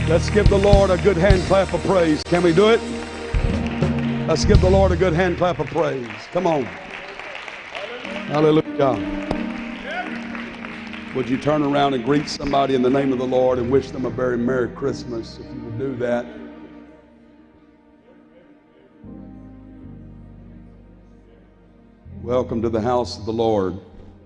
Let's give the Lord a good hand clap of praise. Can we do it? Let's give the Lord a good hand clap of praise. Come on. Hallelujah. Would you turn around and greet somebody in the name of the Lord and wish them a very Merry Christmas if you would do that. Welcome to the house of the Lord.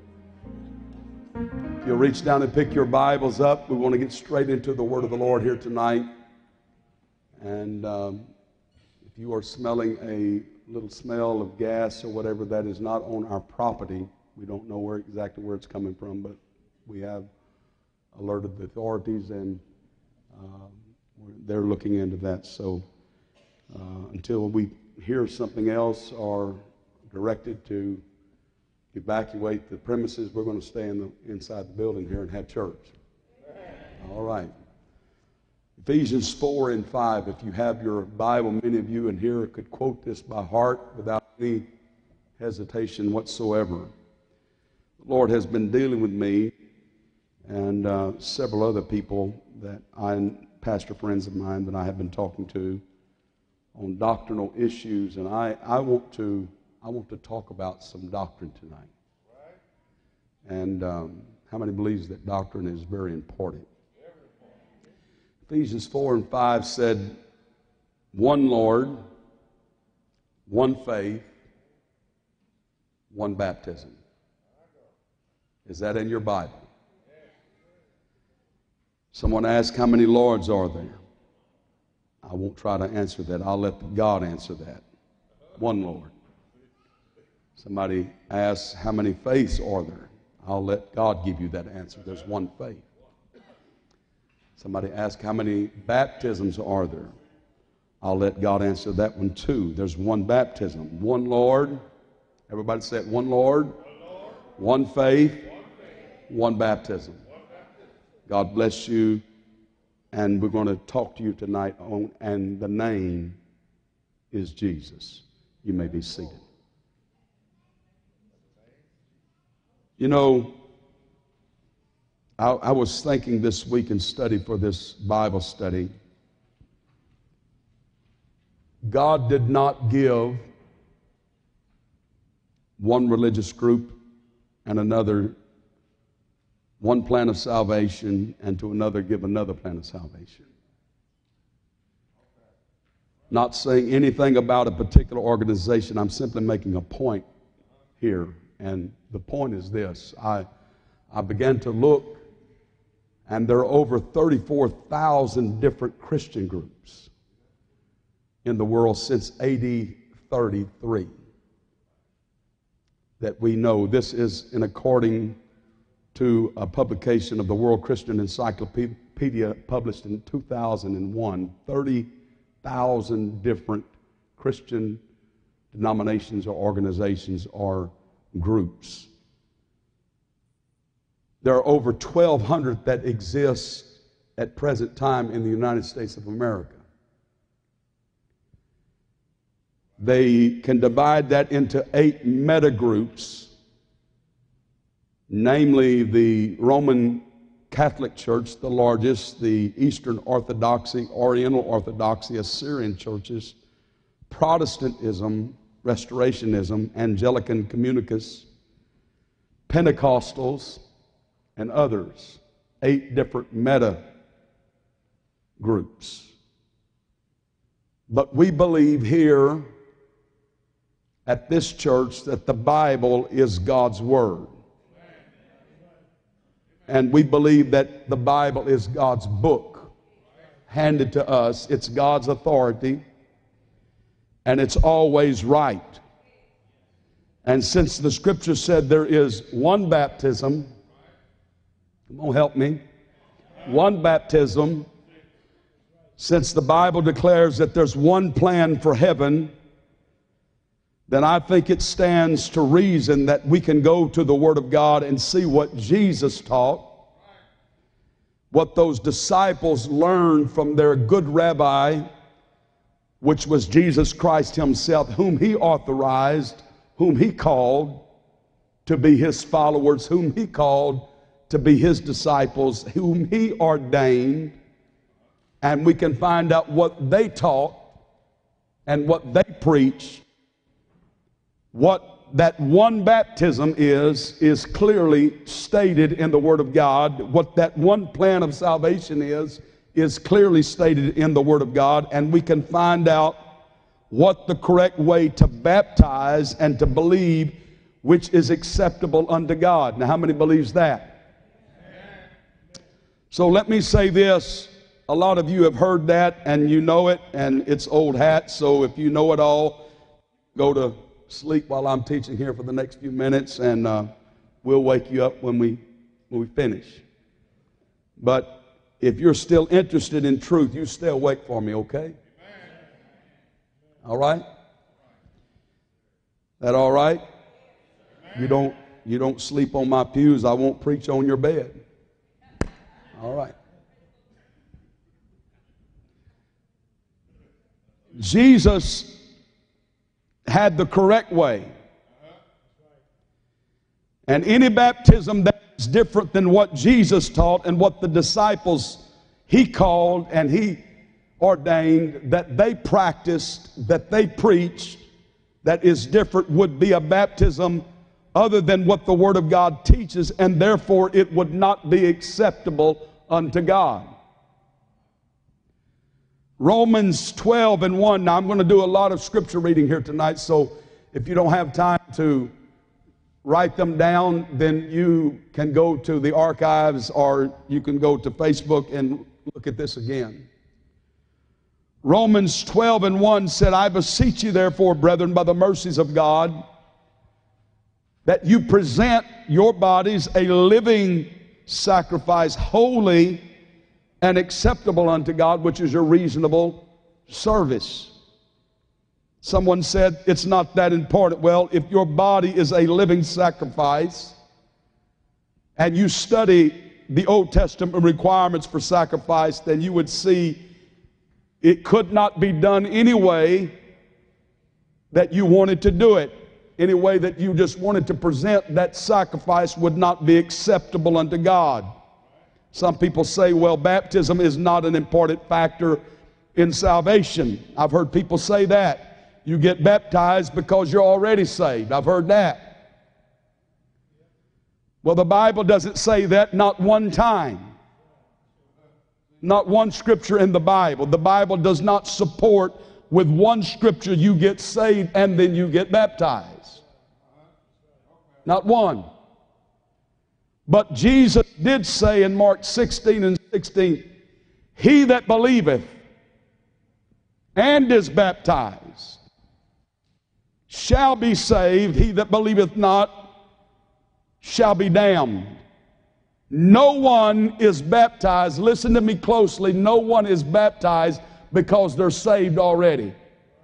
If you'll reach down and pick your Bibles up, we want to get straight into the Word of the Lord here tonight. And if you are smelling a little smell of gas or whatever, that is not on our property. We don't know exactly where it's coming from, but we have alerted the authorities, and they're looking into that. So until we hear something else or directed to evacuate the premises, we're going to stay inside the building here and have church. All right. Ephesians 4 and 5. If you have your Bible, many of you in here could quote this by heart without any hesitation whatsoever. The Lord has been dealing with me and several other people pastor friends of mine that I have been talking to on doctrinal issues, and I want to talk about some doctrine tonight. And how many believes that doctrine is very important? Ephesians 4 and 5 said, one Lord, one faith, one baptism. Is that in your Bible? Someone asked, how many Lords are there? I won't try to answer that. I'll let God answer that. One Lord. Somebody asks, how many faiths are there? I'll let God give you that answer. There's one faith. Somebody asks, how many baptisms are there? I'll let God answer that one too. There's one baptism. One Lord. Everybody say it. One Lord. One faith. One baptism. God bless you. And we're going to talk to you tonight and the name is Jesus. You may be seated. You know, I was thinking this week in study for this Bible study, God did not give one religious group and another one plan of salvation, and to another give another plan of salvation. Not saying anything about a particular organization. I'm simply making a point here. And the point is this. I began to look, and there are over 34,000 different Christian groups in the world since AD 33 that we know. This is according to a publication of the World Christian Encyclopedia published in 2001. 30,000 different Christian denominations or organizations or groups. There are over 1,200 that exist at present time in the United States of America. They can divide that into 8 meta-groups, namely the Roman Catholic Church, the largest, the Eastern Orthodoxy, Oriental Orthodoxy, Assyrian churches, Protestantism, Restorationism, Anglican Communicus, Pentecostals, and others. 8 different meta groups. But we believe here at this church that the Bible is God's Word. And we believe that the Bible is God's book handed to us. It's God's authority. And it's always right. And since the Scripture said there is one baptism, come on, help me. One baptism. Since the Bible declares that there's one plan for heaven, then I think it stands to reason that we can go to the Word of God and see what Jesus taught, what those disciples learned from their good rabbi, which was Jesus Christ himself, whom he authorized, whom he called to be his followers, whom he called to be his disciples, whom he ordained and we can find out what they taught and what they preach. What that one baptism is clearly stated in the Word of God. What that one plan of salvation is clearly stated in the Word of God, and we can find out what the correct way to baptize and to believe which is acceptable unto God. Now, how many believes that? So let me say this. A lot of you have heard that, and you know it, and it's old hat, so if you know it all, go to sleep while I'm teaching here for the next few minutes, and we'll wake you up when we finish. But if you're still interested in truth, you stay awake for me, okay? All right? That all right? You don't sleep on my pews. I won't preach on your bed. All right. Jesus had the correct way. And any baptism that is different than what Jesus taught and what the disciples he called and he ordained, that they practiced, that they preached, that is different, would be a baptism other than what the Word of God teaches, and therefore it would not be acceptable unto God. Romans 12:1. Now I'm going to do a lot of scripture reading here tonight, so if you don't have time to write them down, then you can go to the archives or you can go to Facebook and look at this again. Romans 12:1 said, I beseech you therefore, brethren, by the mercies of God, that you present your bodies a living sacrifice, holy and acceptable unto God, which is your reasonable service. Someone said it's not that important. Well, if your body is a living sacrifice and you study the Old Testament requirements for sacrifice, then you would see it could not be done any way that you wanted to do it. Any way that you just wanted to present that sacrifice would not be acceptable unto God. Some people say, well, baptism is not an important factor in salvation. I've heard people say that. You get baptized because you're already saved. I've heard that. Well, the Bible doesn't say that, not one time. Not one scripture in the Bible. The Bible does not support with one scripture you get saved and then you get baptized. Not one. But Jesus did say in Mark 16:16, he that believeth and is baptized shall be saved. He that believeth not shall be damned. No one is baptized. Listen to me closely. No one is baptized because they're saved already.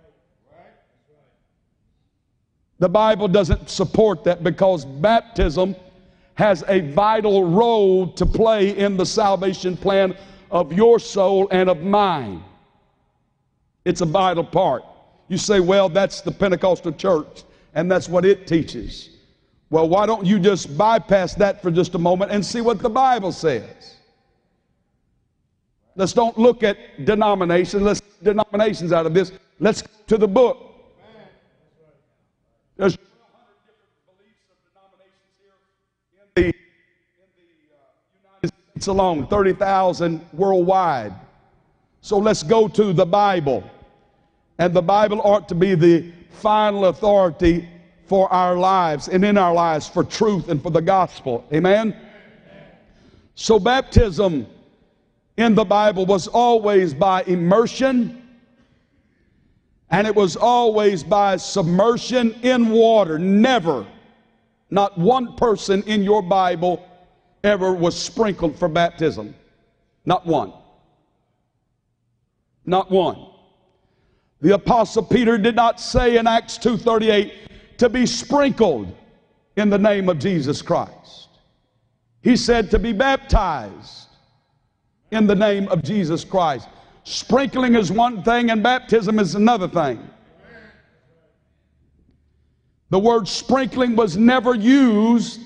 The Bible doesn't support that, because baptism has a vital role to play in the salvation plan of your soul and of mine. It's a vital part. You say, well, that's the Pentecostal church, and that's what it teaches. Well, why don't you just bypass that for just a moment and see what the Bible says? Let's don't look at denominations. Let's get denominations out of this. Let's go to the book. There's 1,200 different beliefs of denominations here in the United States alone, 30,000 worldwide. So let's go to the Bible. And the Bible ought to be the final authority for our lives and in our lives for truth and for the gospel. Amen? So baptism in the Bible was always by immersion, and it was always by submersion in water. Never, not one person in your Bible ever was sprinkled for baptism. Not one. Not one. The Apostle Peter did not say in Acts 2:38 to be sprinkled in the name of Jesus Christ. He said to be baptized in the name of Jesus Christ. Sprinkling is one thing and baptism is another thing. The word sprinkling was never used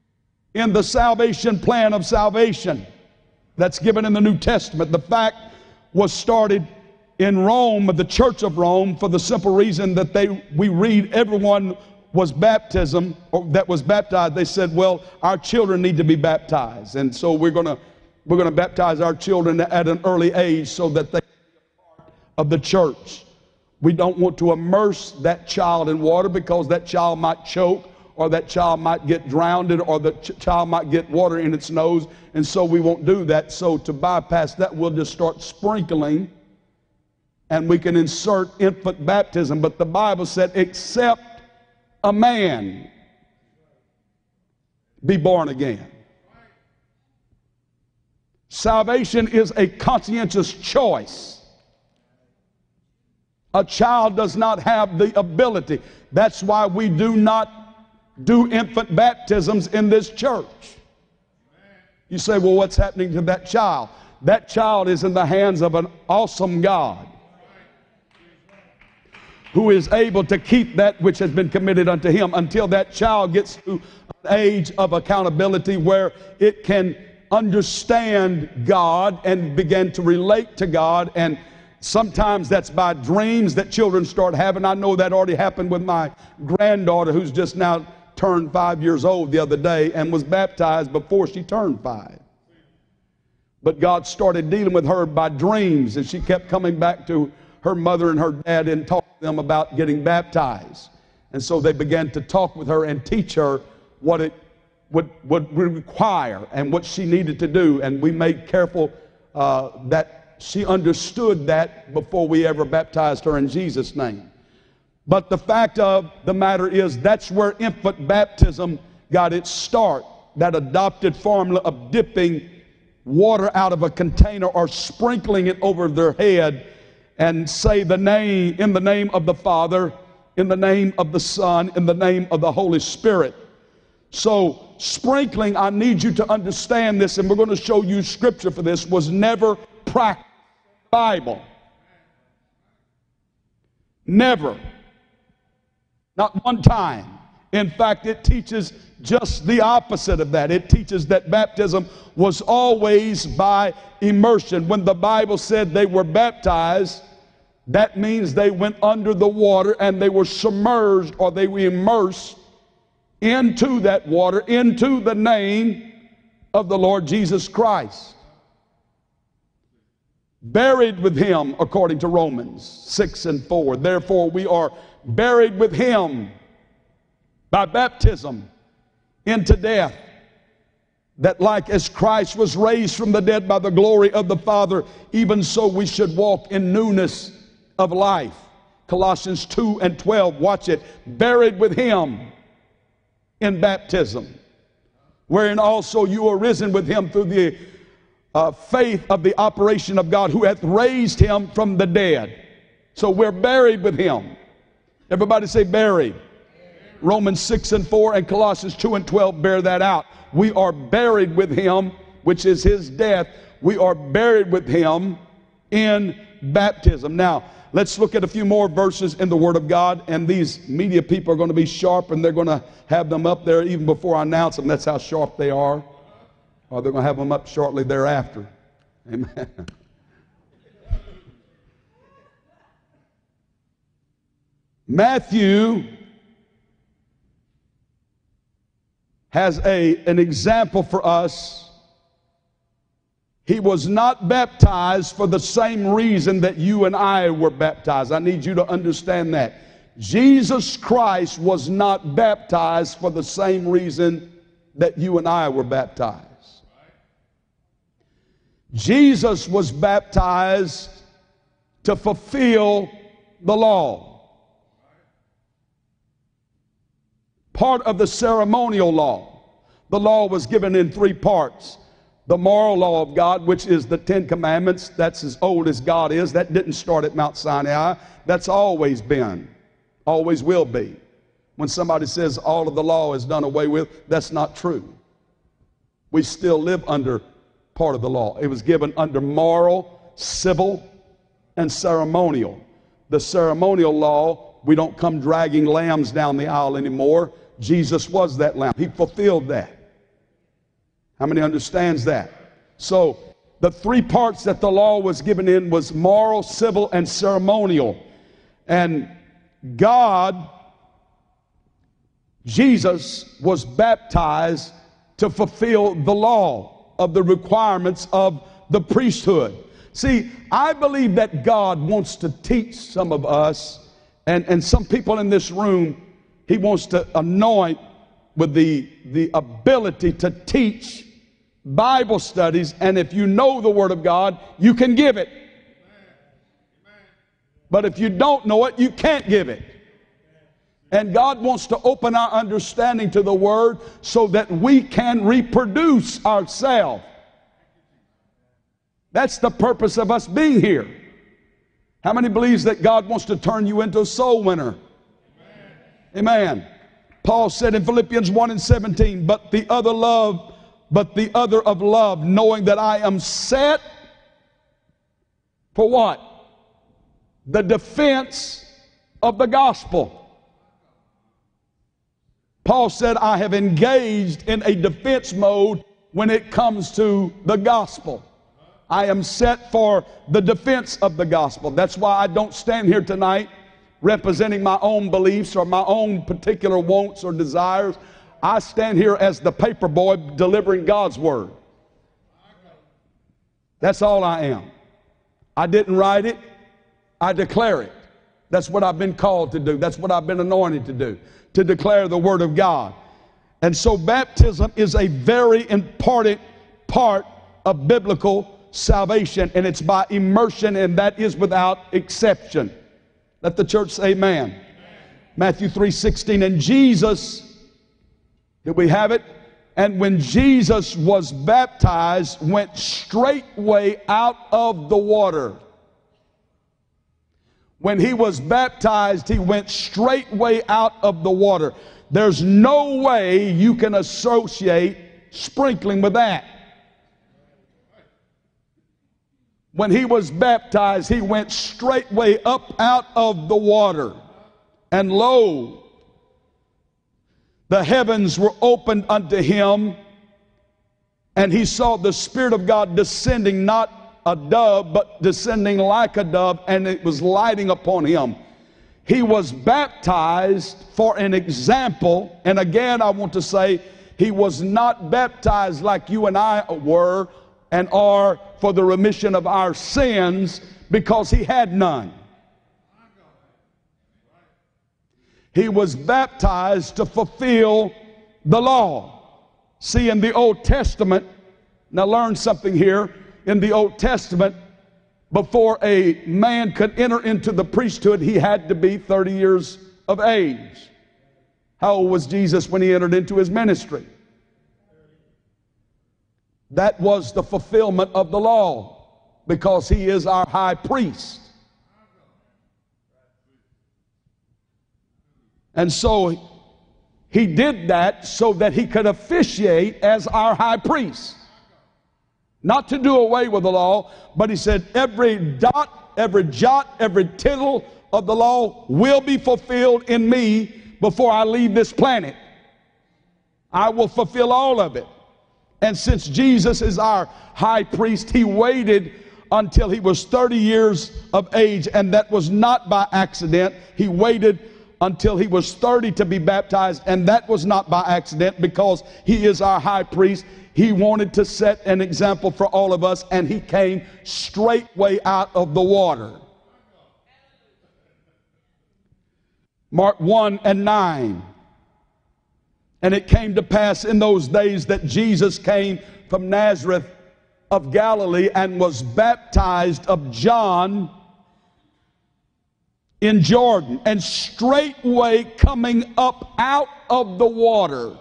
in the salvation plan of salvation that's given in the New Testament. The fact was started in Rome, the Church of Rome, for the simple reason that we read everyone was baptism, or that was baptized. They said, well, our children need to be baptized. And so we're going to baptize our children at an early age so that they are part of the church. We don't want to immerse that child in water because that child might choke, or that child might get drowned, or the child might get water in its nose, and so we won't do that. So to bypass that, we'll just start sprinkling, and we can insert infant baptism. But the Bible said, except a man be born again. Salvation is a conscientious choice. A child does not have the ability. That's why we do not do infant baptisms in this church. You say, well, what's happening to that child? That child is in the hands of an awesome God who is able to keep that which has been committed unto him until that child gets to an age of accountability where it can understand God and begin to relate to God. And sometimes that's by dreams that children start having. I know that already happened with my granddaughter, who's just now turned 5 years old the other day and was baptized before she turned 5. But God started dealing with her by dreams, and she kept coming back to her mother and her dad and talking to them about getting baptized. And so they began to talk with her and teach her what it would require and what she needed to do. And we made careful that she understood that before we ever baptized her in Jesus' name. But the fact of the matter is, that's where infant baptism got its start. That adopted formula of dipping water out of a container or sprinkling it over their head and say the name, in the name of the Father, in the name of the Son, in the name of the Holy Spirit. So sprinkling, I need you to understand this, and we're going to show you scripture for this, was never practiced in the Bible. Never. Not one time. In fact, it teaches just the opposite of that. It teaches that baptism was always by immersion. When the Bible said they were baptized, that means they went under the water and they were submerged, or they were immersed into that water, into the name of the Lord Jesus Christ. Buried with him, according to Romans 6:4. Therefore we are buried with him by baptism into death, that like as Christ was raised from the dead by the glory of the Father, even so we should walk in newness of life. Colossians 2:12. Watch it. Buried with him in baptism, wherein also you are risen with him through the faith of the operation of God, who hath raised him from the dead. So we're buried with him. Everybody say buried. Romans 6:4 and Colossians 2:12 bear that out. We are buried with him, which is his death. We are buried with him in baptism. Now, let's look at a few more verses in the Word of God, and these media people are going to be sharp, and they're going to have them up there even before I announce them. That's how sharp they are. Or they're going to have them up shortly thereafter. Amen. Matthew has an example for us. He was not baptized for the same reason that you and I were baptized. I need you to understand that. Jesus Christ was not baptized for the same reason that you and I were baptized. Jesus was baptized to fulfill the law. Part of the ceremonial law. The law was given in 3 parts. The moral law of God, which is the 10 Commandments. That's as old as God is. That didn't start at Mount Sinai. That's always been, always will be. When somebody says all of the law is done away with, that's not true. We still live under part of the law. It was given under moral, civil, and ceremonial. The ceremonial law, we don't come dragging lambs down the aisle anymore. Jesus was that lamb. He fulfilled that. How many understands that? So The three parts that the law was given in was moral, civil, and ceremonial. And God, Jesus, was baptized to fulfill the law of the requirements of the priesthood. See, I believe that God wants to teach some of us, and some people in this room, He wants to anoint with the ability to teach Bible studies. And if you know the Word of God, you can give it. But if you don't know it, you can't give it. And God wants to open our understanding to the Word so that we can reproduce ourselves. That's the purpose of us being here. How many believes that God wants to turn you into a soul winner? Amen. Paul said in Philippians 1:17, but the other of love, knowing that I am set for what? The defense of the gospel. Paul said, I have engaged in a defense mode when it comes to the gospel. I am set for the defense of the gospel. That's why I don't stand here tonight representing my own beliefs or my own particular wants or desires. I stand here as the paper boy delivering God's word. That's all I am. I didn't write it. I declare it. That's what I've been called to do. That's what I've been anointed to do, to declare the word of God. And so baptism is a very important part of biblical salvation, and it's by immersion, and that is without exception. Let the church say amen. Amen. Matthew 3:16, and Jesus, did we have it? And when Jesus was baptized, went straightway out of the water. When he was baptized, he went straightway out of the water. There's no way you can associate sprinkling with that. When he was baptized, he went straightway up out of the water. And lo, the heavens were opened unto him, and he saw the Spirit of God descending, not a dove, but descending like a dove, and it was lighting upon him. He was baptized for an example, and again I want to say, he was not baptized like you and I were and are for the remission of our sins, because he had none. He was baptized to fulfill the law. See, in the Old Testament, now learn something here. In the Old Testament, before a man could enter into the priesthood, he had to be 30 years of age. How old was Jesus when he entered into his ministry? That was the fulfillment of the law, because he is our high priest. And so he did that so that he could officiate as our high priest. Not to do away with the law, but he said every dot, every jot, every tittle of the law will be fulfilled in me before I leave this planet. I will fulfill all of it. And since Jesus is our high priest, he waited until he was 30 years of age, and that was not by accident. He waited until he was 30 to be baptized, and that was not by accident, because he is our high priest. He wanted to set an example for all of us, and he came straightway out of the water. Mark 1:9. And it came to pass in those days that Jesus came from Nazareth of Galilee and was baptized of John in Jordan. And straightway coming up out of the water.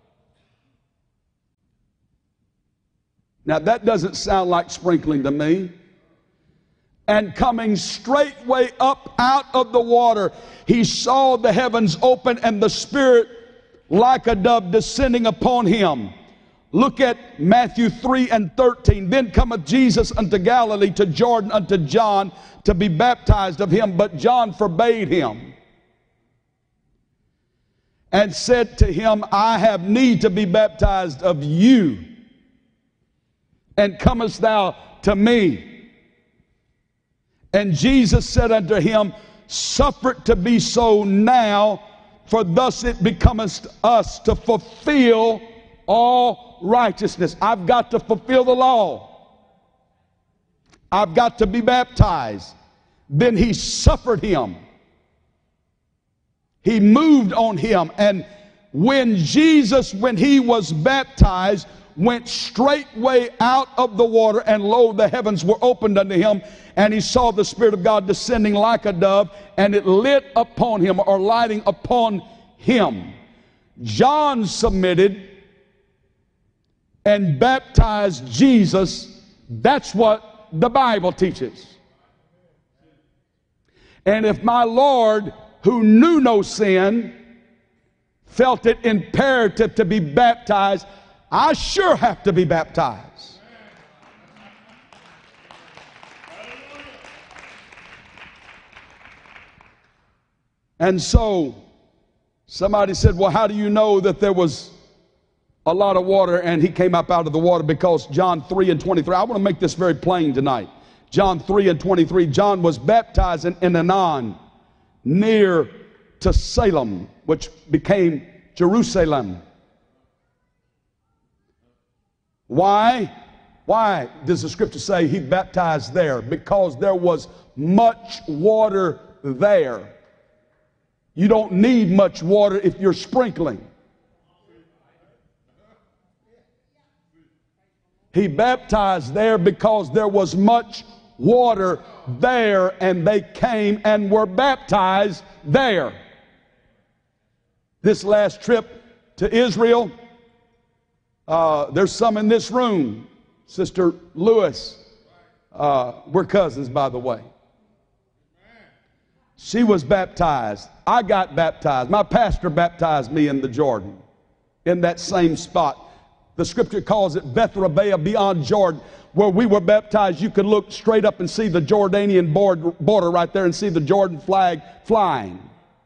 Now that doesn't sound like sprinkling to me. And coming straightway up out of the water, he saw the heavens open and the Spirit like a dove descending upon him. Look at Matthew 3:13. Then cometh Jesus unto Galilee, to Jordan, unto John, to be baptized of him. But John forbade him, and said to him, I have need to be baptized of you, and comest thou to me. And Jesus said unto him, suffer it to be so now, for thus it becometh us to fulfill all righteousness. I've got to fulfill the law. I've got to be baptized. Then he suffered him. He moved on him. And when Jesus, when he was baptized, went straightway out of the water, and lo, the heavens were opened unto him, and he saw the Spirit of God descending like a dove, and it lit upon him, or lighting upon him. John submitted and baptized Jesus. That's what the Bible teaches. And if my Lord, who knew no sin, felt it imperative to be baptized, I sure have to be baptized. And so somebody said, well, how do you know that there was a lot of water and he came up out of the water? Because John 3 and 23, I want to make this very plain tonight. John 3 and 23, John was baptized in Aenon, near to Salem, which became Jerusalem. Why? Why does the scripture say he baptized there? Because there was much water there. You don't need much water if you're sprinkling. He baptized there because there was much water there, and they came and were baptized there. This last trip to Israel, there's some in this room. Sister Lewis, we're cousins, by the way. She was baptized. I got baptized. My pastor baptized me in the Jordan, in that same spot. The scripture calls it Beth Rabbeah, beyond Jordan, where we were baptized. You could look straight up and see the Jordanian border right there and see the Jordan flag flying.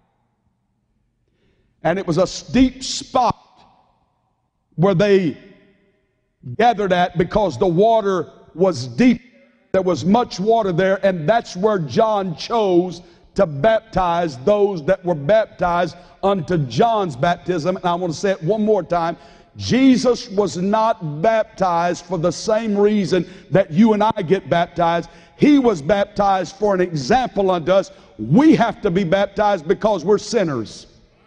And it was a steep spot where they gathered at because the water was deep. There was much water there, and that's where John chose to baptize those that were baptized unto John's baptism. And I want to say it one more time. Jesus was not baptized for the same reason that you and I get baptized. He was baptized for an example unto us. We have to be baptized because we're sinners.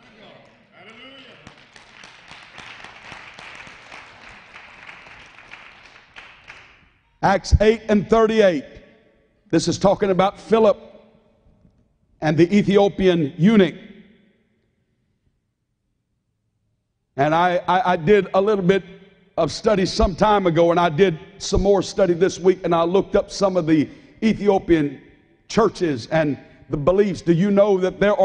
Acts 8 and 38. This is talking about Philip and the Ethiopian eunuch. And I did a little bit of study some time ago, and I did some more study this week, and I looked up some of the Ethiopian churches and the beliefs. Do you know that there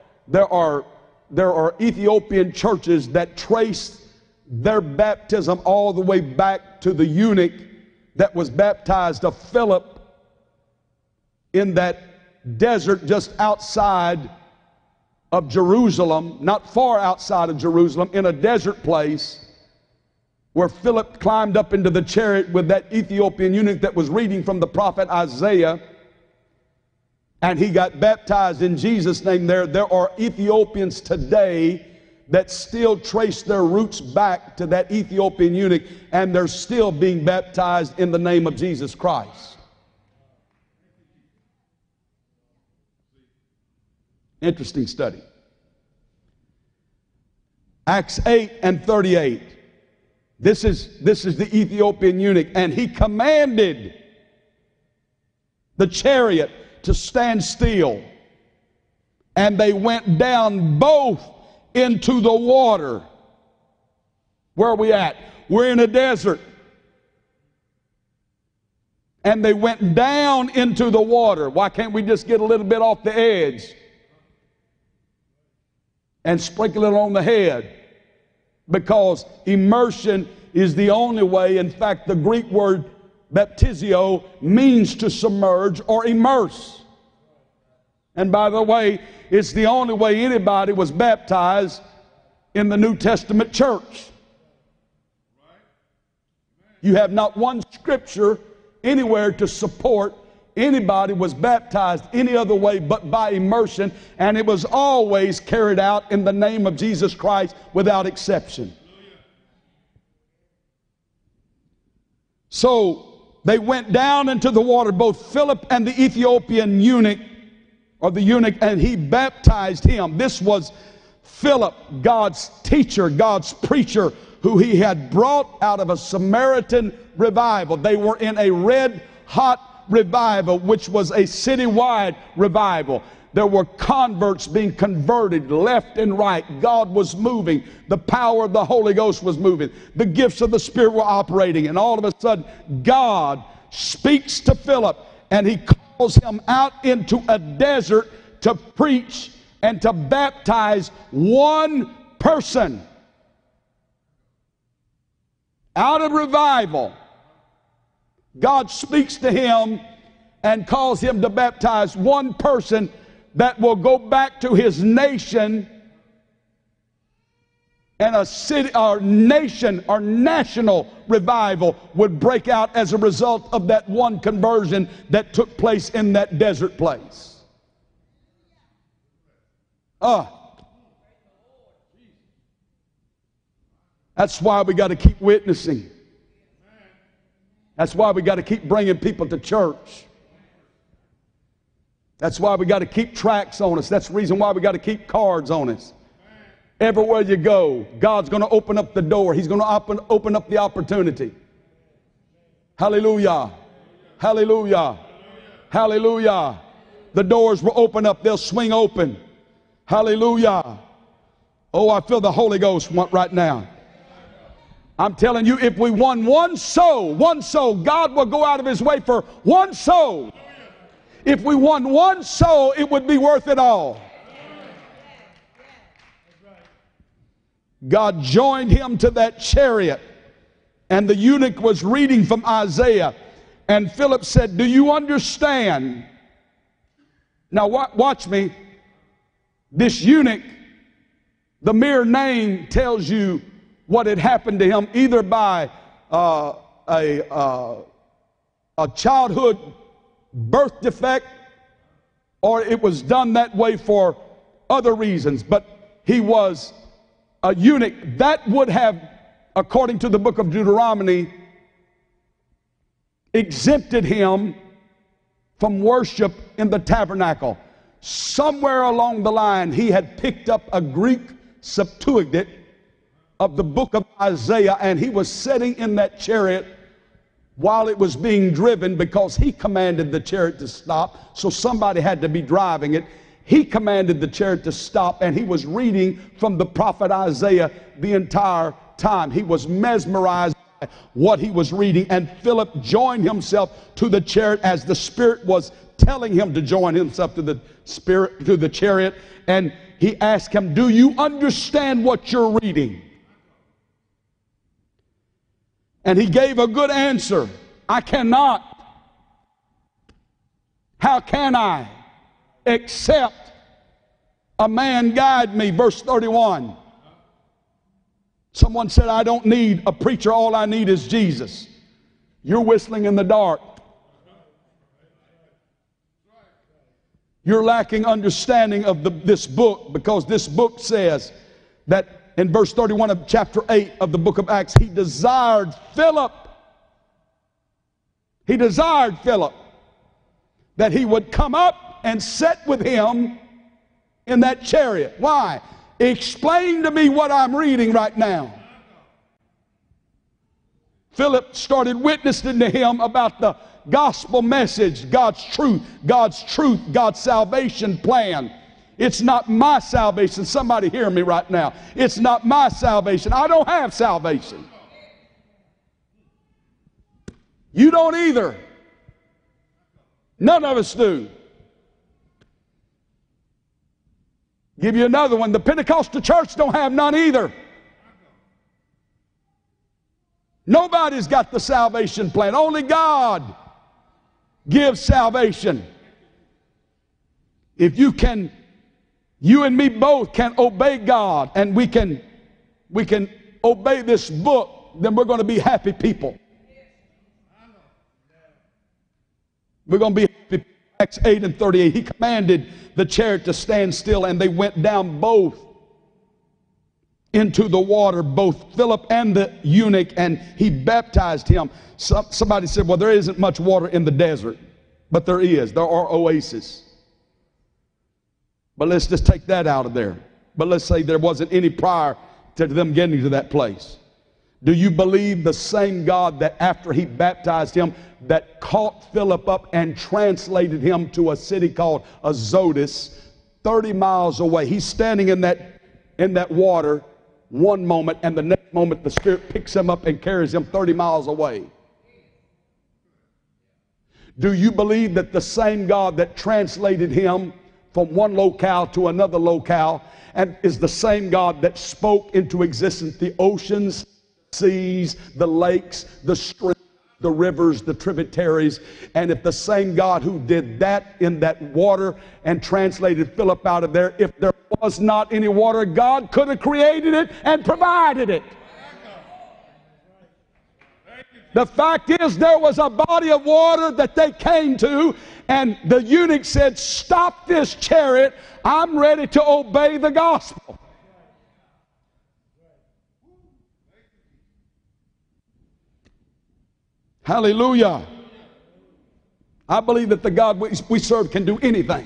are Ethiopian churches that trace their baptism all the way back to the eunuch that was baptized of Philip in that desert just outside of Jerusalem, not far outside of Jerusalem, in a desert place where Philip climbed up into the chariot with that Ethiopian eunuch that was reading from the prophet Isaiah, and he got baptized in Jesus' name there. There are Ethiopians today that still trace their roots back to that Ethiopian eunuch, and they're still being baptized in the name of Jesus Christ. Interesting study. Acts 8 and 38. This is the Ethiopian eunuch, and he commanded the chariot to stand still, and they went down both into the water. Where are we at? We're in a desert. And they went down into the water. Why can't we just get a little bit off the edge and sprinkle it on the head? Because immersion is the only way. In fact, the Greek word baptizio means to submerge or immerse. And by the way, it's the only way anybody was baptized in the New Testament church. You have not one scripture anywhere to support anybody was baptized any other way but by immersion, and it was always carried out in the name of Jesus Christ without exception. So they went down into the water, both Philip and the Ethiopian eunuch, and he baptized him. This was Philip, God's teacher, God's preacher, who he had brought out of a Samaritan revival. They were in a red-hot revival, which was a citywide revival. There were converts being converted left and right. God was moving. The power of the Holy Ghost was moving. The gifts of the Spirit were operating. And all of a sudden, God speaks to Philip, and he calls him out into a desert to preach and to baptize one person. Out of revival, God speaks to him and calls him to baptize one person that will go back to his nation, and a city or nation or national revival would break out as a result of that one conversion that took place in that desert place. That's why we got to keep witnessing. That's why we got to keep bringing people to church. That's why we got to keep tracts on us. That's the reason why we got to keep cards on us. Everywhere you go, God's going to open up the door. He's going to open up the opportunity. Hallelujah. Hallelujah. Hallelujah. The doors will open up. They'll swing open. Hallelujah. Oh, I feel the Holy Ghost right now. I'm telling you, if we won one soul, God will go out of his way for one soul. If we won one soul, it would be worth it all. God joined him to that chariot, and the eunuch was reading from Isaiah, and Philip said, "Do you understand?" Now watch me. This eunuch, the mere name tells you what had happened to him, either by a childhood birth defect, or it was done that way for other reasons. But he was a eunuch. That would have, according to the book of Deuteronomy, exempted him from worship in the tabernacle. Somewhere along the line, he had picked up a Greek Septuagint of the book of Isaiah, and he was sitting in that chariot while it was being driven, because he commanded the chariot to stop, so somebody had to be driving it. He commanded the chariot to stop, and he was reading from the prophet Isaiah the entire time. He was mesmerized by what he was reading, and Philip joined himself to the chariot as the Spirit was telling him to join himself to the chariot, and he asked him, "Do you understand what you're reading?" And he gave a good answer. "I cannot. How can I? Except a man guide me." Verse 31. Someone said, "I don't need a preacher. All I need is Jesus." You're whistling in the dark. You're lacking understanding of this book, because this book says that in verse 31 of chapter 8 of the book of Acts, he desired Philip that he would come up and sit with him in that chariot. Why? Explain to me what I'm reading right now. Philip started witnessing to him about the gospel message, God's truth, God's salvation plan. It's not my salvation. Somebody hear me right now. It's not my salvation. I don't have salvation. You don't either. None of us do. Give you another one. The Pentecostal church don't have none either. Nobody's got the salvation plan. Only God gives salvation. If you and me both can obey God, and we can obey this book, then we're going to be happy people. We're going to be Acts 8 and 38. He commanded the chariot to stand still, and they went down both into the water, both Philip and the eunuch, and he baptized him. Somebody said, well, there isn't much water in the desert. But there is. There are oases. But let's just take that out of there. But let's say there wasn't any prior to them getting to that place. Do you believe the same God that after he baptized him, that caught Philip up and translated him to a city called Azotus, 30 miles away? He's standing in that water one moment, and the next moment the Spirit picks him up and carries him 30 miles away. Do you believe that the same God that translated him from one locale to another locale and is the same God that spoke into existence the oceans, seas, the lakes, the streams, the rivers, the tributaries, and if the same God who did that in that water and translated Philip out of there, if there was not any water, God could have created it and provided it. The fact is, there was a body of water that they came to, and the eunuch said, stop this chariot. I'm ready to obey the gospel. Hallelujah. I believe that the God we serve can do anything.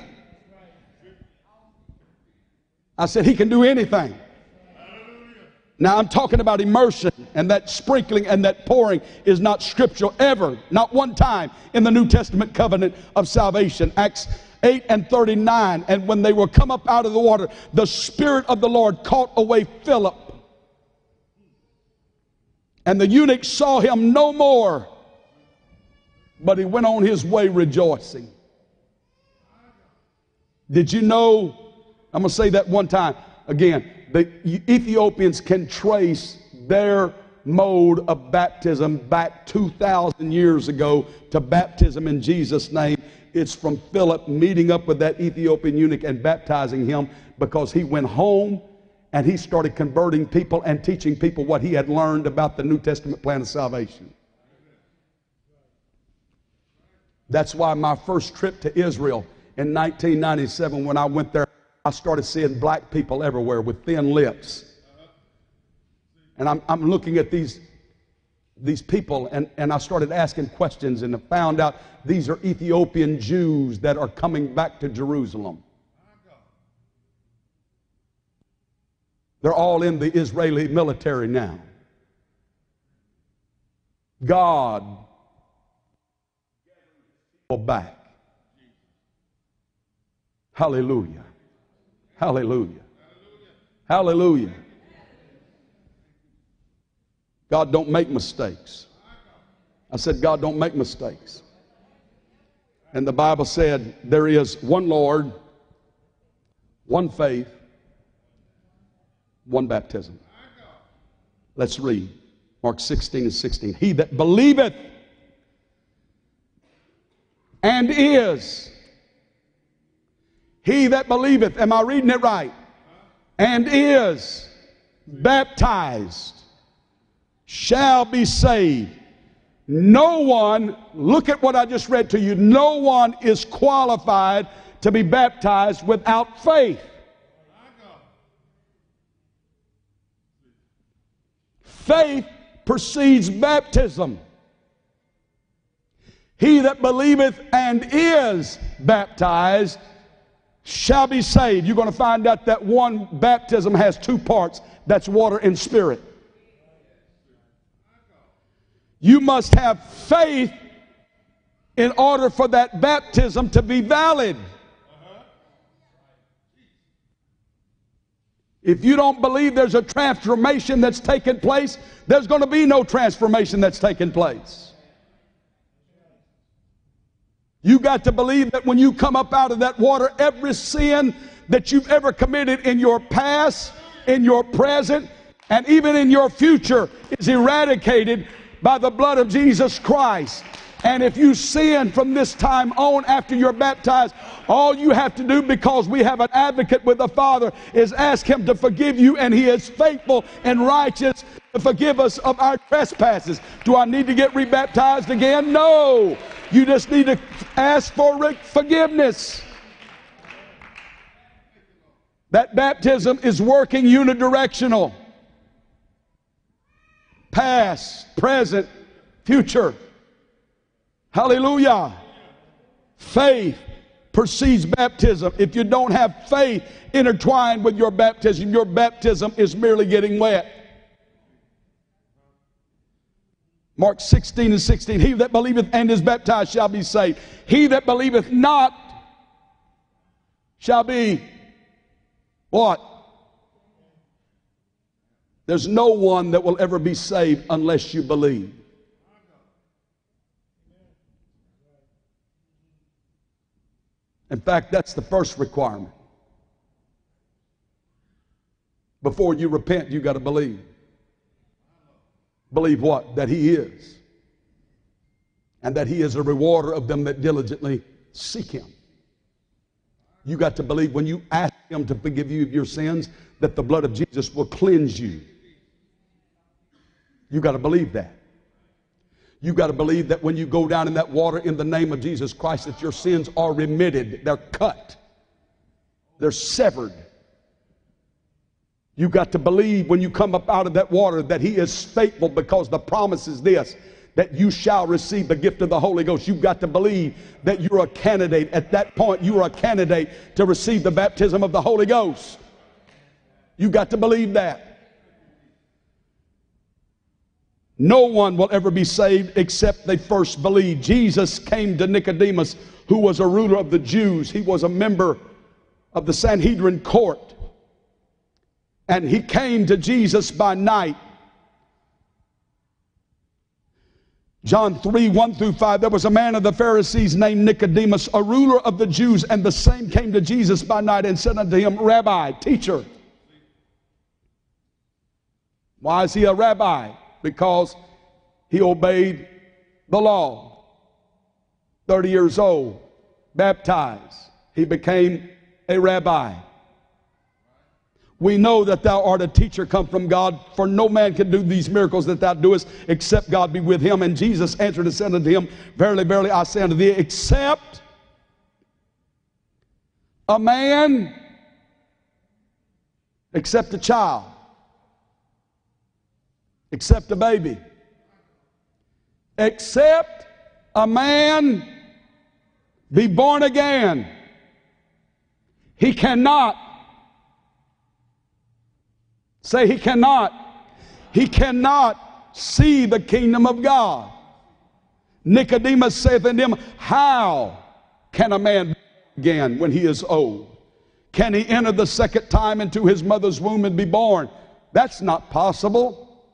I said he can do anything. Now I'm talking about immersion, and that sprinkling and that pouring is not scriptural ever, not one time in the New Testament covenant of salvation. Acts 8 and 39, and when they were come up out of the water, the Spirit of the Lord caught away Philip. And the eunuch saw him no more, but he went on his way rejoicing. Did you know, I'm going to say that one time again, the Ethiopians can trace their mode of baptism back 2,000 years ago to baptism in Jesus' name. It's from Philip meeting up with that Ethiopian eunuch and baptizing him, because he went home and he started converting people and teaching people what he had learned about the New Testament plan of salvation. That's why my first trip to Israel in 1997, when I went there, I started seeing black people everywhere with thin lips. And I'm looking at these people, and I started asking questions, and I found out these are Ethiopian Jews that are coming back to Jerusalem. They're all in the Israeli military now. God will back. Hallelujah. Hallelujah. Hallelujah. God don't make mistakes. I said, God don't make mistakes. And the Bible said there is one Lord, one faith, one baptism. Let's read Mark 16 and 16. He that believeth and is. He that believeth, am I reading it right? And is baptized shall be saved. No one, look at what I just read to you, no one is qualified to be baptized without faith. Faith precedes baptism. He that believeth and is baptized shall be saved. You're going to find out that one baptism has two parts. That's water and spirit. You must have faith in order for that baptism to be valid. If you don't believe there's a transformation that's taken place, there's going to be no transformation that's taken place. You got to believe that when you come up out of that water, every sin that you've ever committed in your past, in your present, and even in your future is eradicated by the blood of Jesus Christ. And if you sin from this time on after you're baptized, all you have to do, because we have an advocate with the Father, is ask Him to forgive you, and He is faithful and righteous to forgive us of our trespasses. Do I need to get rebaptized again? No. You just need to ask for forgiveness. That baptism is working unidirectional. Past, present, future. Hallelujah. Faith precedes baptism. If you don't have faith intertwined with your baptism is merely getting wet. Mark 16:16. He that believeth and is baptized shall be saved. He that believeth not shall be what? There's no one that will ever be saved unless you believe. In fact, that's the first requirement. Before you repent, you got to believe. Believe what? That He is. And that He is a rewarder of them that diligently seek Him. You got to believe when you ask Him to forgive you of your sins, that the blood of Jesus will cleanse you. You got to believe that. You got to believe that when you go down in that water in the name of Jesus Christ, that your sins are remitted. They're cut. They're severed. You got to believe when you come up out of that water that He is faithful, because the promise is this, that you shall receive the gift of the Holy Ghost. You've got to believe that you're a candidate. At that point, you are a candidate to receive the baptism of the Holy Ghost. You've got to believe that. No one will ever be saved except they first believe. Jesus came to Nicodemus, who was a ruler of the Jews. He was a member of the Sanhedrin court. And he came to Jesus by night. John 3:1-5, there was a man of the Pharisees named Nicodemus, a ruler of the Jews, and the same came to Jesus by night and said unto him, Rabbi, teacher. Why is he a rabbi? Because he obeyed the law. 30 years old, baptized, he became a rabbi. We know that thou art a teacher come from God, for no man can do these miracles that thou doest except God be with him. And Jesus answered and said unto him, Verily, verily, I say unto thee, except a man, except a child, except a baby, except a man be born again, he cannot. Say, he cannot. He cannot see the kingdom of God. Nicodemus saith unto him, how can a man be born again when he is old? Can he enter the second time into his mother's womb and be born? That's not possible.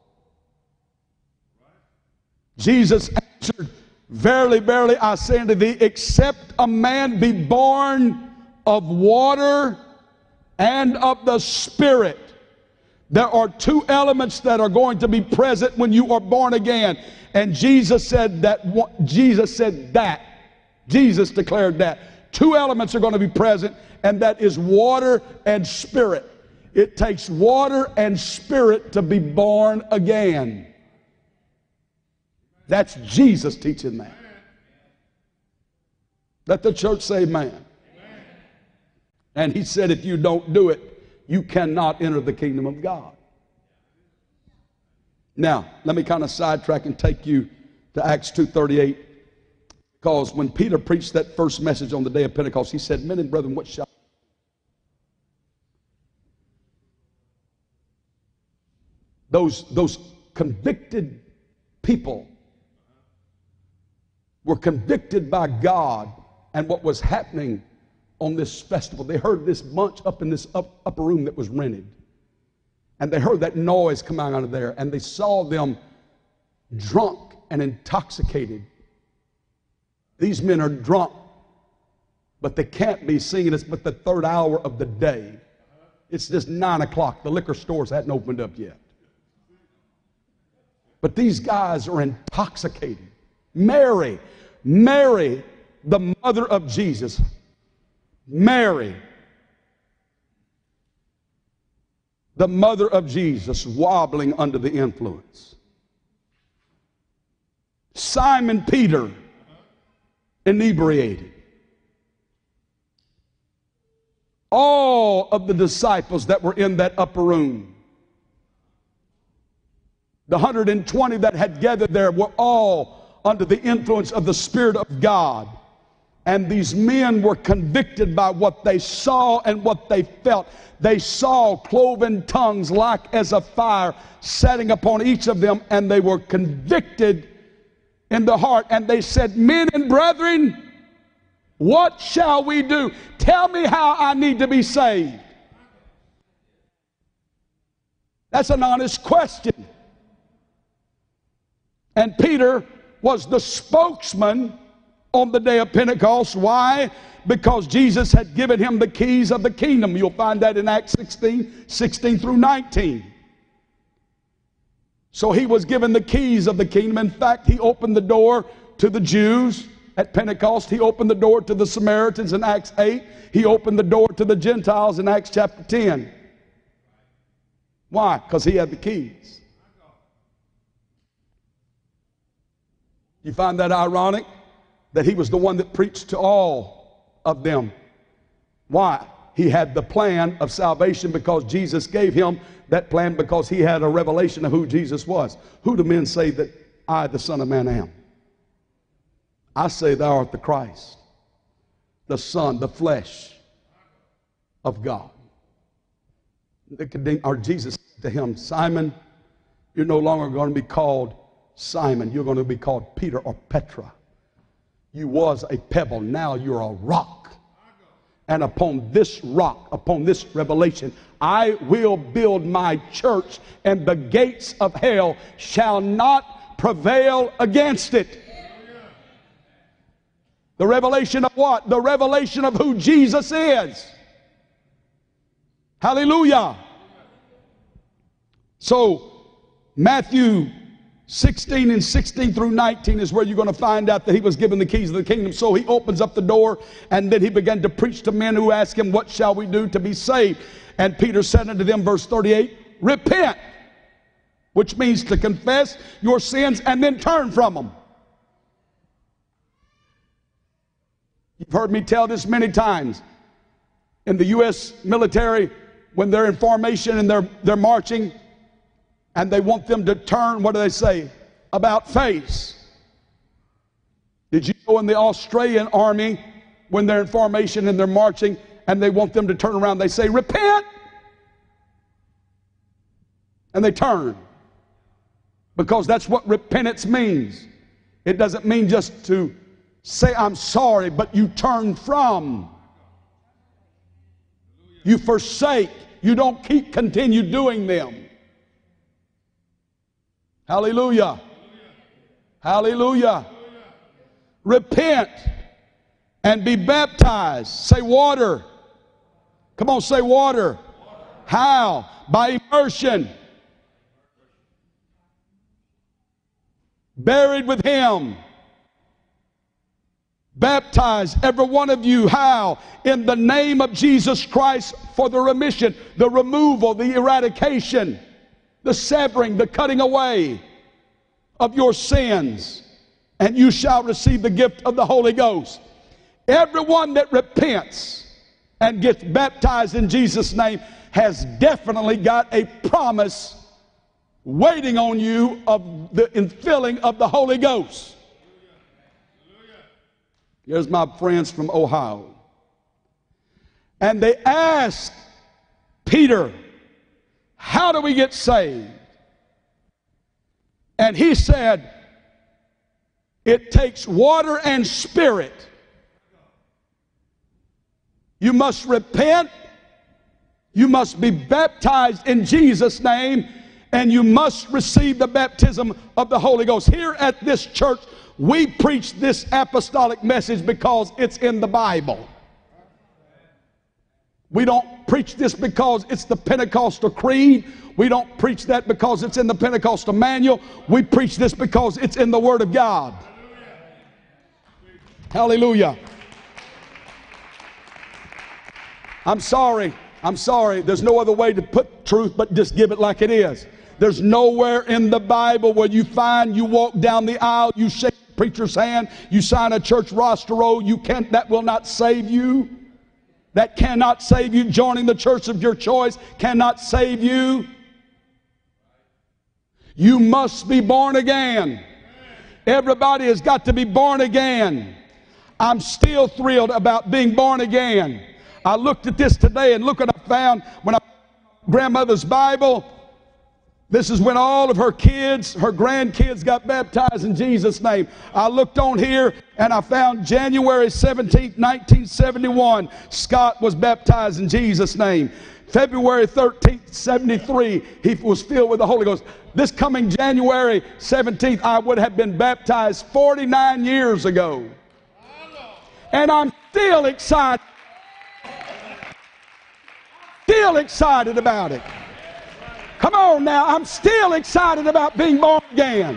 Jesus answered, Verily, verily, I say unto thee, except a man be born of water and of the Spirit. There are two elements that are going to be present when you are born again. And Jesus said that. Jesus declared that. Two elements are going to be present, and that is water and spirit. It takes water and spirit to be born again. That's Jesus teaching that. Let the church say amen. And he said, if you don't do it, you cannot enter the kingdom of God. Now, let me kind of sidetrack and take you to Acts 2:38. Because when Peter preached that first message on the day of Pentecost, he said, Men and brethren, what shall those convicted people were convicted by God and what was happening on this festival. They heard this bunch up in this upper room that was rented. And they heard that noise come out of there. And they saw them drunk and intoxicated. These men are drunk. But they can't be singing. It's but the third hour of the day. It's just 9 o'clock. The liquor stores hadn't opened up yet. But these guys are intoxicated. Mary, Mary, the mother of Jesus. Mary, the mother of Jesus, wobbling under the influence. Simon Peter, inebriated. All of the disciples that were in that upper room, the 120 that had gathered there, were all under the influence of the Spirit of God. And these men were convicted by what they saw and what they felt. They saw cloven tongues like as a fire setting upon each of them, and they were convicted in the heart. And they said, "Men and brethren, what shall we do? Tell me how I need to be saved." That's an honest question. And Peter was the spokesman on the day of Pentecost. Why? Because Jesus had given him the keys of the kingdom. You'll find that in Acts 16 through 19. So he was given the keys of the kingdom. In fact, he opened the door to the Jews at Pentecost. He opened the door to the Samaritans in Acts 8. He opened the door to the Gentiles in Acts chapter 10. Why? Because he had the keys. You find that ironic? That he was the one that preached to all of them. Why? He had the plan of salvation because Jesus gave him that plan, because he had a revelation of who Jesus was. Who do men say that I, the Son of Man, am? I say thou art the Christ, the Son, the flesh of God. Or Jesus said to him, "Simon, you're no longer going to be called Simon. You're going to be called Peter or Petra. You was a pebble, now you're a rock. And upon this rock, upon this revelation, I will build my church, and the gates of hell shall not prevail against it." The revelation of what? The revelation of who Jesus is. Hallelujah. So, Matthew 16 and 16 through 19 is where you're going to find out that he was given the keys of the kingdom. So he opens up the door, and then he began to preach to men who asked him, "What shall we do to be saved?" And Peter said unto them, verse 38, "Repent," which means to confess your sins and then turn from them. You've heard me tell this many times. In the U.S. military, when they're in formation and they're marching, and they want them to turn, what do they say? About face. Did you know in the Australian army, when they're in formation and they're marching and they want them to turn around, they say, "Repent!" And they turn. Because that's what repentance means. It doesn't mean just to say, "I'm sorry," but you turn from. You forsake. You don't continue doing them. Hallelujah. Hallelujah. Repent and be baptized. Say water. Come on, say water. How? By immersion. Buried with him. Baptize every one of you. How? In the name of Jesus Christ, for the remission, the removal, the eradication, the severing, the cutting away of your sins, and you shall receive the gift of the Holy Ghost. Everyone that repents and gets baptized in Jesus' name has definitely got a promise waiting on you of the infilling of the Holy Ghost. Here's my friends from Ohio. And they asked Peter, "How do we get saved?" And he said, "It takes water and spirit. You must repent. You must be baptized in Jesus' name, and you must receive the baptism of the Holy Ghost." Here at this church, we preach this apostolic message because it's in the Bible. We don't preach this because it's the Pentecostal creed. We don't preach that because it's in the Pentecostal manual. We preach this because it's in the Word of God. Hallelujah. I'm sorry. There's no other way to put truth but just give it like it is. There's nowhere in the Bible where you find you walk down the aisle, you shake the preacher's hand, you sign a church roster roll, that will not save you. That cannot save you. Joining the church of your choice cannot save you. You must be born again. Everybody has got to be born again. I'm still thrilled about being born again. I looked at this today and look what I found when I grandmother's Bible. This is when all of her kids, her grandkids got baptized in Jesus' name. I looked on here and I found January 17th, 1971, Scott was baptized in Jesus' name. February 13th, 73, he was filled with the Holy Ghost. This coming January 17th, I would have been baptized 49 years ago. And I'm still excited. Still excited about it. Come on now, I'm still excited about being born again.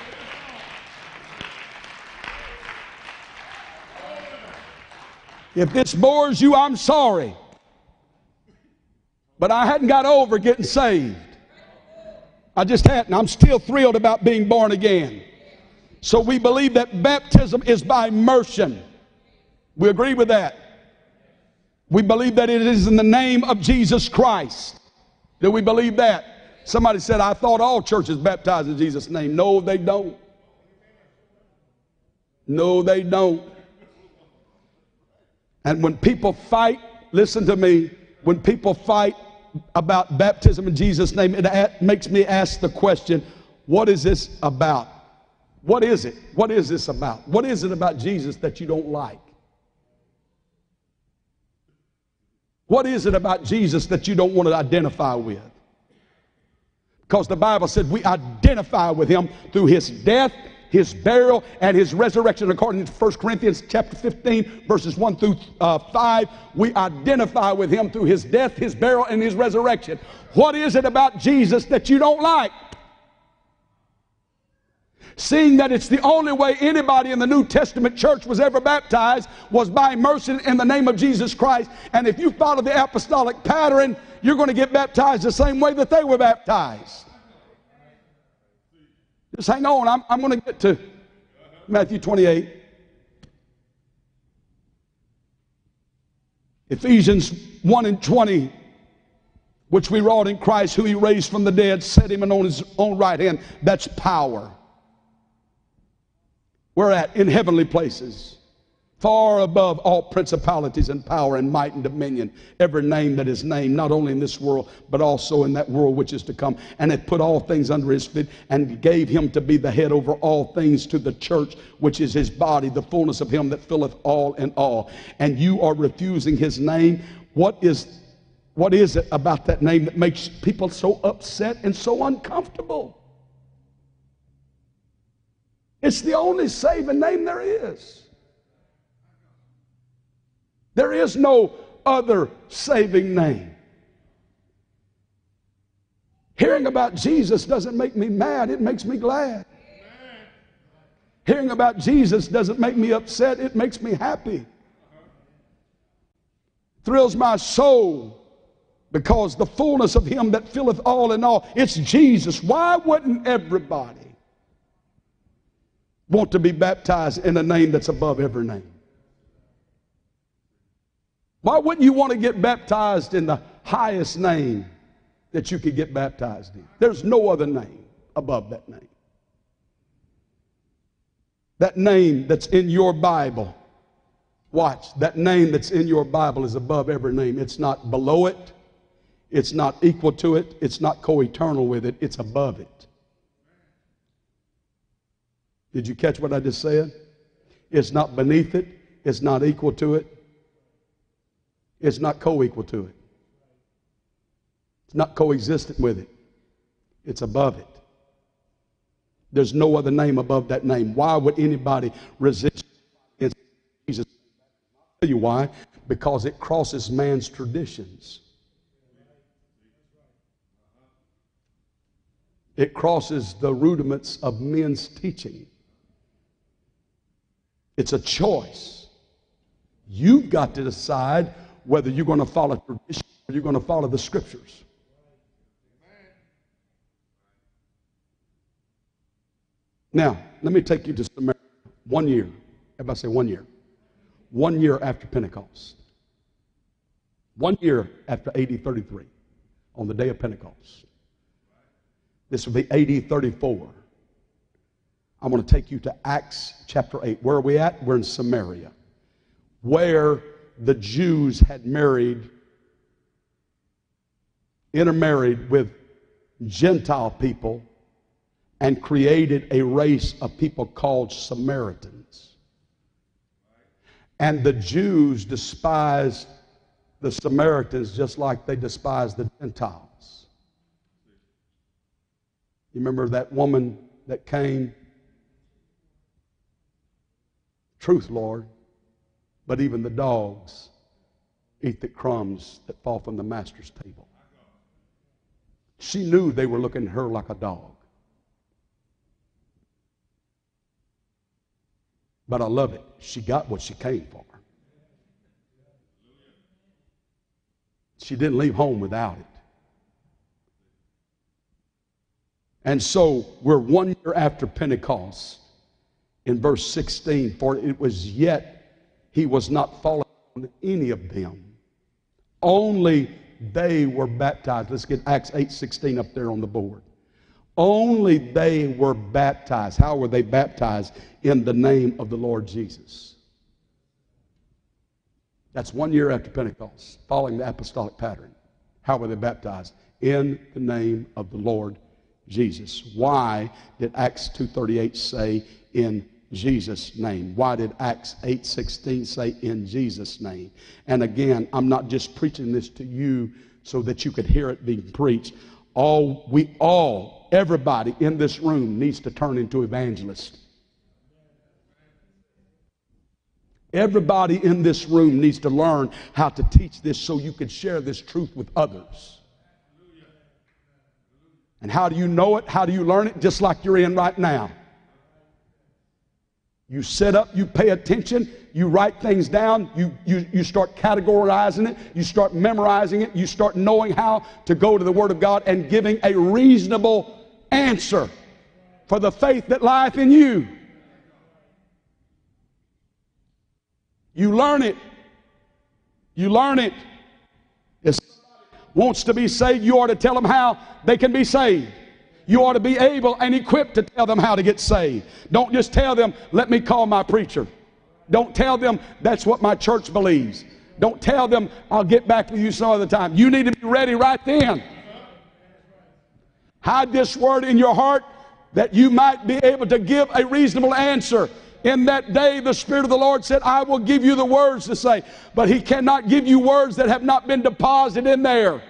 If this bores you, I'm sorry. But I hadn't got over getting saved. I just hadn't. I'm still thrilled about being born again. So we believe that baptism is by immersion. We agree with that. We believe that it is in the name of Jesus Christ. Do we believe that? Somebody said, I thought all churches baptized in Jesus' name. No, they don't. No, they don't. And when people fight, listen to me, when people fight about baptism in Jesus' name, it makes me ask the question, what is this about? What is it? What is this about? What is it about Jesus that you don't like? What is it about Jesus that you don't want to identify with? Because the Bible said we identify with him through his death, his burial, and his resurrection. According to 1 Corinthians chapter 15, verses 1 through 5, we identify with him through his death, his burial, and his resurrection. What is it about Jesus that you don't like? Seeing that it's the only way anybody in the New Testament church was ever baptized was by immersion in the name of Jesus Christ. And if you follow the apostolic pattern, you're going to get baptized the same way that they were baptized. Just hang on. I'm going to get to Matthew 28. Ephesians 1 and 20, which we wrought in Christ, who he raised from the dead, set him on his own right hand. That's power. We're in heavenly places, far above all principalities and power and might and dominion, every name that is named, not only in this world, but also in that world which is to come. And hath put all things under his feet, and gave him to be the head over all things to the church, which is his body, the fullness of him that filleth all in all. And you are refusing his name. What is it about that name that makes people so upset and so uncomfortable? It's the only saving name there is. There is no other saving name. Hearing about Jesus doesn't make me mad, it makes me glad. Hearing about Jesus doesn't make me upset, it makes me happy. Thrills my soul, because the fullness of him that filleth all in all, it's Jesus. Why wouldn't everybody want to be baptized in a name that's above every name? Why wouldn't you want to get baptized in the highest name that you could get baptized in? There's no other name above that name. That name that's in your Bible, watch, that name that's in your Bible is above every name. It's not below it. It's not equal to it. It's not co-eternal with it. It's above it. Did you catch what I just said? It's not beneath it. It's not equal to it. It's not co-equal to it. It's not coexistent with it. It's above it. There's no other name above that name. Why would anybody resist Jesus? I'll tell you why. Because it crosses man's traditions. It crosses the rudiments of men's teaching. It's a choice. You've got to decide whether you're going to follow tradition or you're going to follow the Scriptures. Now, let me take you to Samaria. 1 year. Everybody say 1 year. 1 year after Pentecost. 1 year after AD 33, on the day of Pentecost. This will be AD 34. I'm going to take you to Acts chapter 8. Where are we at? We're in Samaria, where the Jews had intermarried with Gentile people and created a race of people called Samaritans. And the Jews despised the Samaritans just like they despised the Gentiles. You remember that woman that came? Truth, Lord, but even the dogs eat the crumbs that fall from the master's table. She knew they were looking at her like a dog. But I love it. She got what she came for. She didn't leave home without it. And so we're 1 year after Pentecost. In verse 16, for it was yet he was not fallen on any of them. Only they were baptized. Let's get Acts 8:16 up there on the board. Only they were baptized. How were they baptized? In the name of the Lord Jesus. That's 1 year after Pentecost, following the apostolic pattern. How were they baptized? In the name of the Lord Jesus. Why did Acts 2:38 say in Jesus' name? Why did Acts 8:16 say in Jesus' name? And again, I'm not just preaching this to you so that you could hear it being preached. Everybody in this room needs to turn into evangelists. Everybody in this room needs to learn how to teach this so you can share this truth with others. And how do you know it? How do you learn it? Just like you're in right now. You sit up, you pay attention, you write things down, you start categorizing it, you start memorizing it, you start knowing how to go to the Word of God and giving a reasonable answer for the faith that lieth in you. You learn it. You learn it. If somebody wants to be saved, you ought to tell them how they can be saved. You ought to be able and equipped to tell them how to get saved. Don't just tell them, let me call my preacher. Don't tell them that's what my church believes. Don't tell them I'll get back with you some other time. You need to be ready right then. Hide this word in your heart that you might be able to give a reasonable answer. In that day, the Spirit of the Lord said, I will give you the words to say. But He cannot give you words that have not been deposited in there.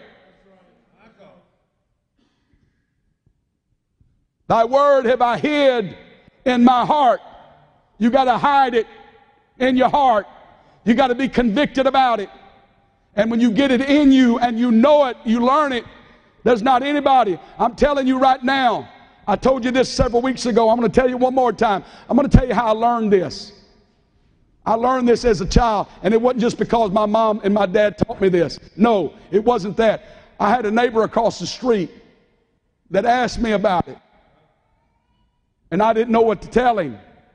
Thy word have I hid in my heart. You got to hide it in your heart. You got to be convicted about it. And when you get it in you and you know it, you learn it. There's not anybody. I'm telling you right now. I told you this several weeks ago. I'm going to tell you one more time. I'm going to tell you how I learned this. I learned this as a child, and it wasn't just because my mom and my dad taught me this. No, it wasn't that. I had a neighbor across the street that asked me about it. And I didn't know what to tell him.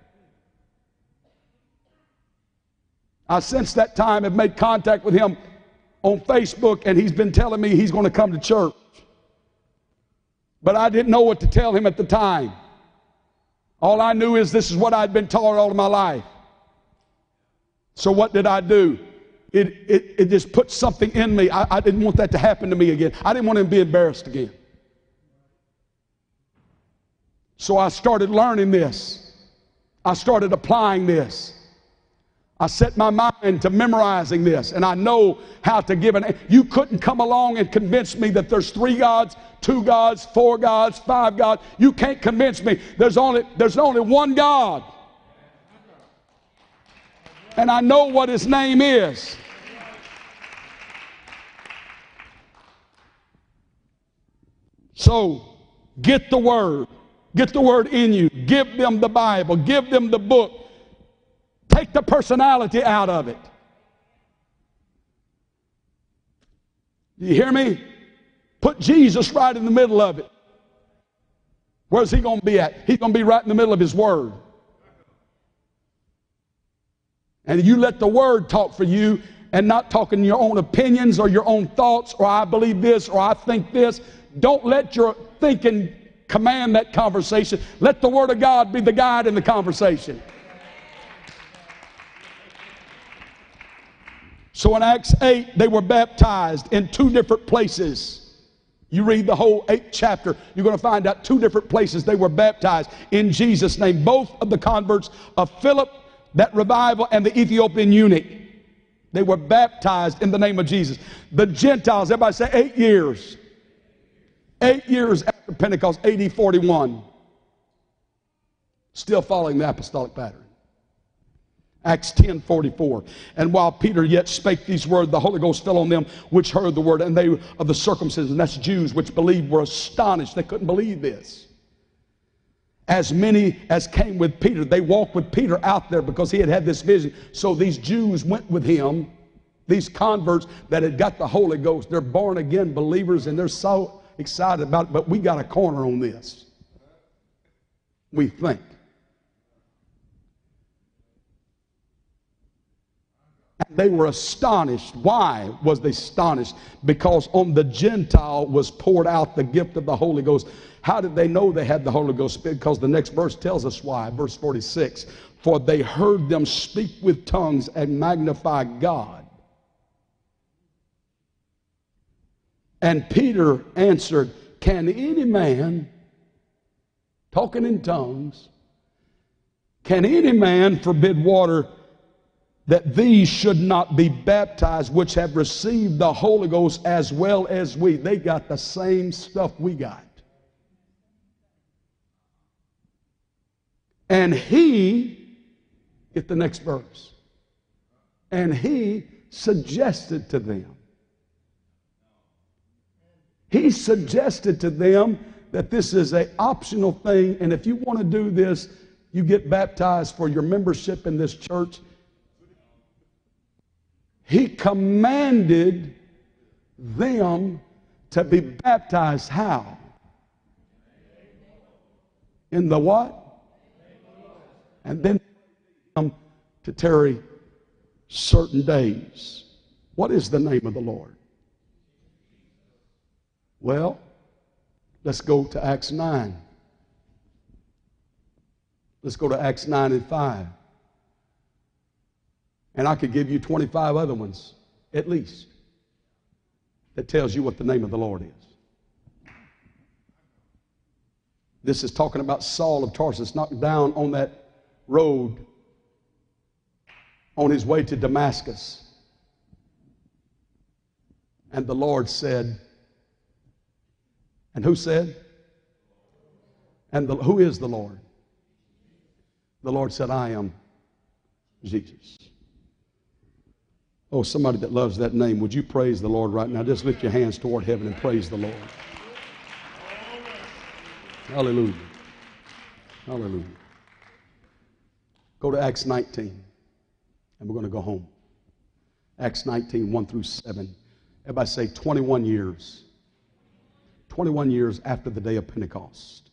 I since that time have made contact with him on Facebook, and he's been telling me he's going to come to church. But I didn't know what to tell him at the time. All I knew is this is what I'd been taught all of my life. So what did I do? It just put something in me. I didn't want that to happen to me again. I didn't want him to be embarrassed again. So I started learning this. I started applying this. I set my mind to memorizing this, and I know how to give an. You couldn't come along and convince me that there's 3 gods, 2 gods, 4 gods, 5 gods. You can't convince me. There's only one God. And I know what His name is. So get the Word. Get the Word in you. Give them the Bible. Give them the book. Take the personality out of it. Do you hear me? Put Jesus right in the middle of it. Where's he going to be at? He's going to be right in the middle of his word. And you let the word talk for you, and not talking your own opinions or your own thoughts, or I believe this or I think this. Don't let your thinking command that conversation. Let the word of God be the guide in the conversation. So in Acts 8, they were baptized in 2 different places. You read the whole 8th chapter, you're going to find out 2 different places they were baptized in Jesus' name. Both of the converts of Philip, that revival, and the Ethiopian eunuch, they were baptized in the name of Jesus. The Gentiles, everybody say 8 years. 8 years after Pentecost, AD 41. Still following the apostolic pattern. Acts 10:44. And while Peter yet spake these words, the Holy Ghost fell on them which heard the word. And they of the circumcision, that's Jews, which believed, were astonished. They couldn't believe this. As many as came with Peter, they walked with Peter out there because he had had this vision. So these Jews went with him, these converts that had got the Holy Ghost. They're born again believers, and they're so excited about it. But we got a corner on this, we think. And they were astonished. Why was they astonished? Because on the Gentile was poured out the gift of the Holy Ghost. How did they know they had the Holy Ghost? Because the next verse tells us why. Verse 46. For they heard them speak with tongues and magnify God. And Peter answered, can any man, talking in tongues, can any man forbid water that these should not be baptized, which have received the Holy Ghost as well as we? They got the same stuff we got. And he, get the next verse, and he suggested to them. He suggested to them that this is an optional thing, and if you want to do this, you get baptized for your membership in this church. He commanded them to be baptized how? In the what? And then to tarry certain days. What is the name of the Lord? Well, let's go to Acts 9. Let's go to Acts 9 and 5. And I could give you 25 other ones, at least, that tells you what the name of the Lord is. This is talking about Saul of Tarsus, knocked down on that road on his way to Damascus. And the Lord said, and who said? And who is the Lord? The Lord said, I am Jesus. Oh, somebody that loves that name, would you praise the Lord right now? Just lift your hands toward heaven and praise the Lord. Hallelujah. Hallelujah. Go to Acts 19, and we're going to go home. Acts 19, 1 through 7. Everybody say 21 years. 21 years after the day of Pentecost.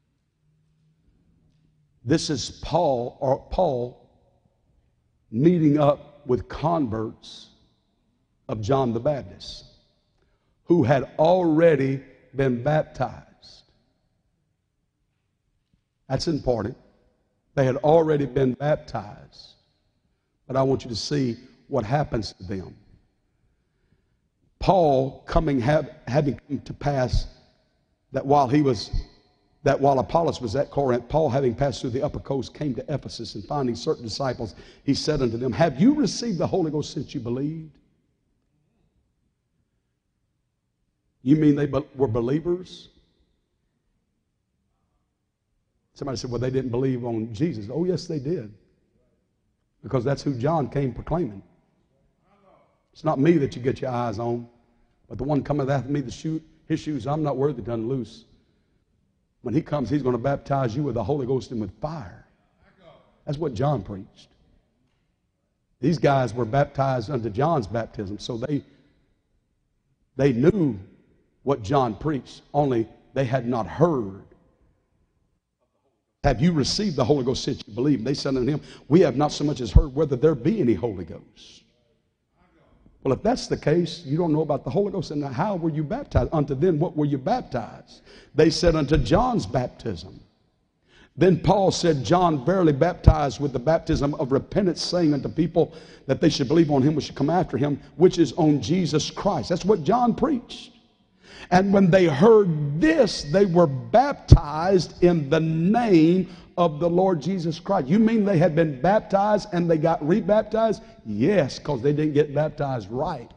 This is Paul meeting up with converts of John the Baptist who had already been baptized. That's important. They had already been baptized. But I want you to see what happens to them. Paul having come to pass that while Apollos was at Corinth, Paul, having passed through the upper coast, came to Ephesus, and finding certain disciples, he said unto them, have you received the Holy Ghost since you believed? You mean they were believers? Somebody said, well, they didn't believe on Jesus. Oh, yes, they did. Because that's who John came proclaiming. It's not me that you get your eyes on, but the one cometh after me, his shoes I'm not worthy to unloose. When he comes, he's going to baptize you with the Holy Ghost and with fire. That's what John preached. These guys were baptized unto John's baptism, so they knew what John preached, only they had not heard. Have you received the Holy Ghost since you believe? They said unto him, we have not so much as heard whether there be any Holy Ghost. Well, if that's the case, you don't know about the Holy Ghost, and how were you baptized? Unto then, what were you baptized? They said unto John's baptism. Then Paul said, John verily baptized with the baptism of repentance, saying unto people that they should believe on him which should come after him, which is on Jesus Christ. That's what John preached. And when they heard this, they were baptized in the name of the Lord Jesus Christ. You mean they had been baptized and they got rebaptized? Yes, because they didn't get baptized right.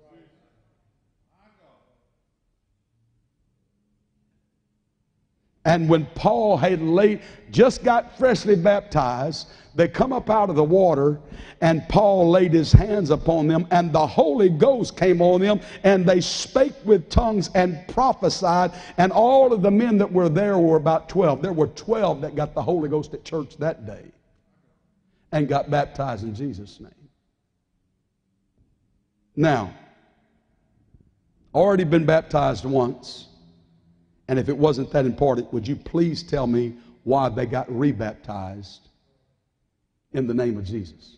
And when Paul had just got freshly baptized, they come up out of the water, and Paul laid his hands upon them, and the Holy Ghost came on them, and they spake with tongues and prophesied. And all of the men that were there were about 12. There were 12 that got the Holy Ghost at church that day and got baptized in Jesus' name. Now, already been baptized once. And if it wasn't that important, would you please tell me why they got rebaptized in the name of Jesus?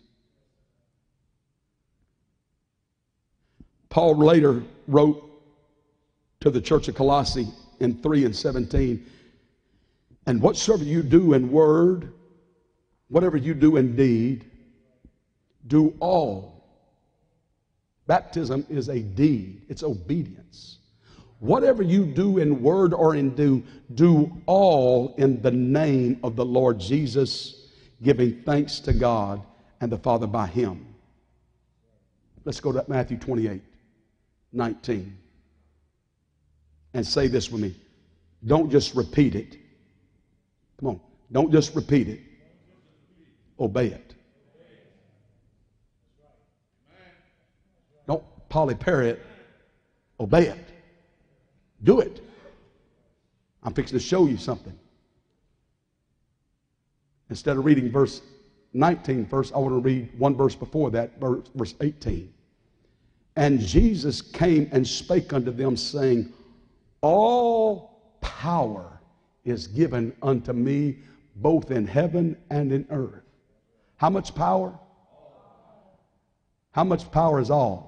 Paul later wrote to the church of Colossae in 3:17, and whatsoever you do in word, whatever you do in deed, do all. Baptism is a deed. It's obedience. Whatever you do in word or in do all in the name of the Lord Jesus, giving thanks to God and the Father by him. Let's go to Matthew 28:19. And say this with me. Don't just repeat it. Come on. Don't just repeat it. Obey it. Don't polypary it. Obey it. Do it. I'm fixing to show you something. Instead of reading verse 19 first, I want to read one verse before that, verse 18. And Jesus came and spake unto them, saying, all power is given unto me, both in heaven and in earth. How much power? How much power is all?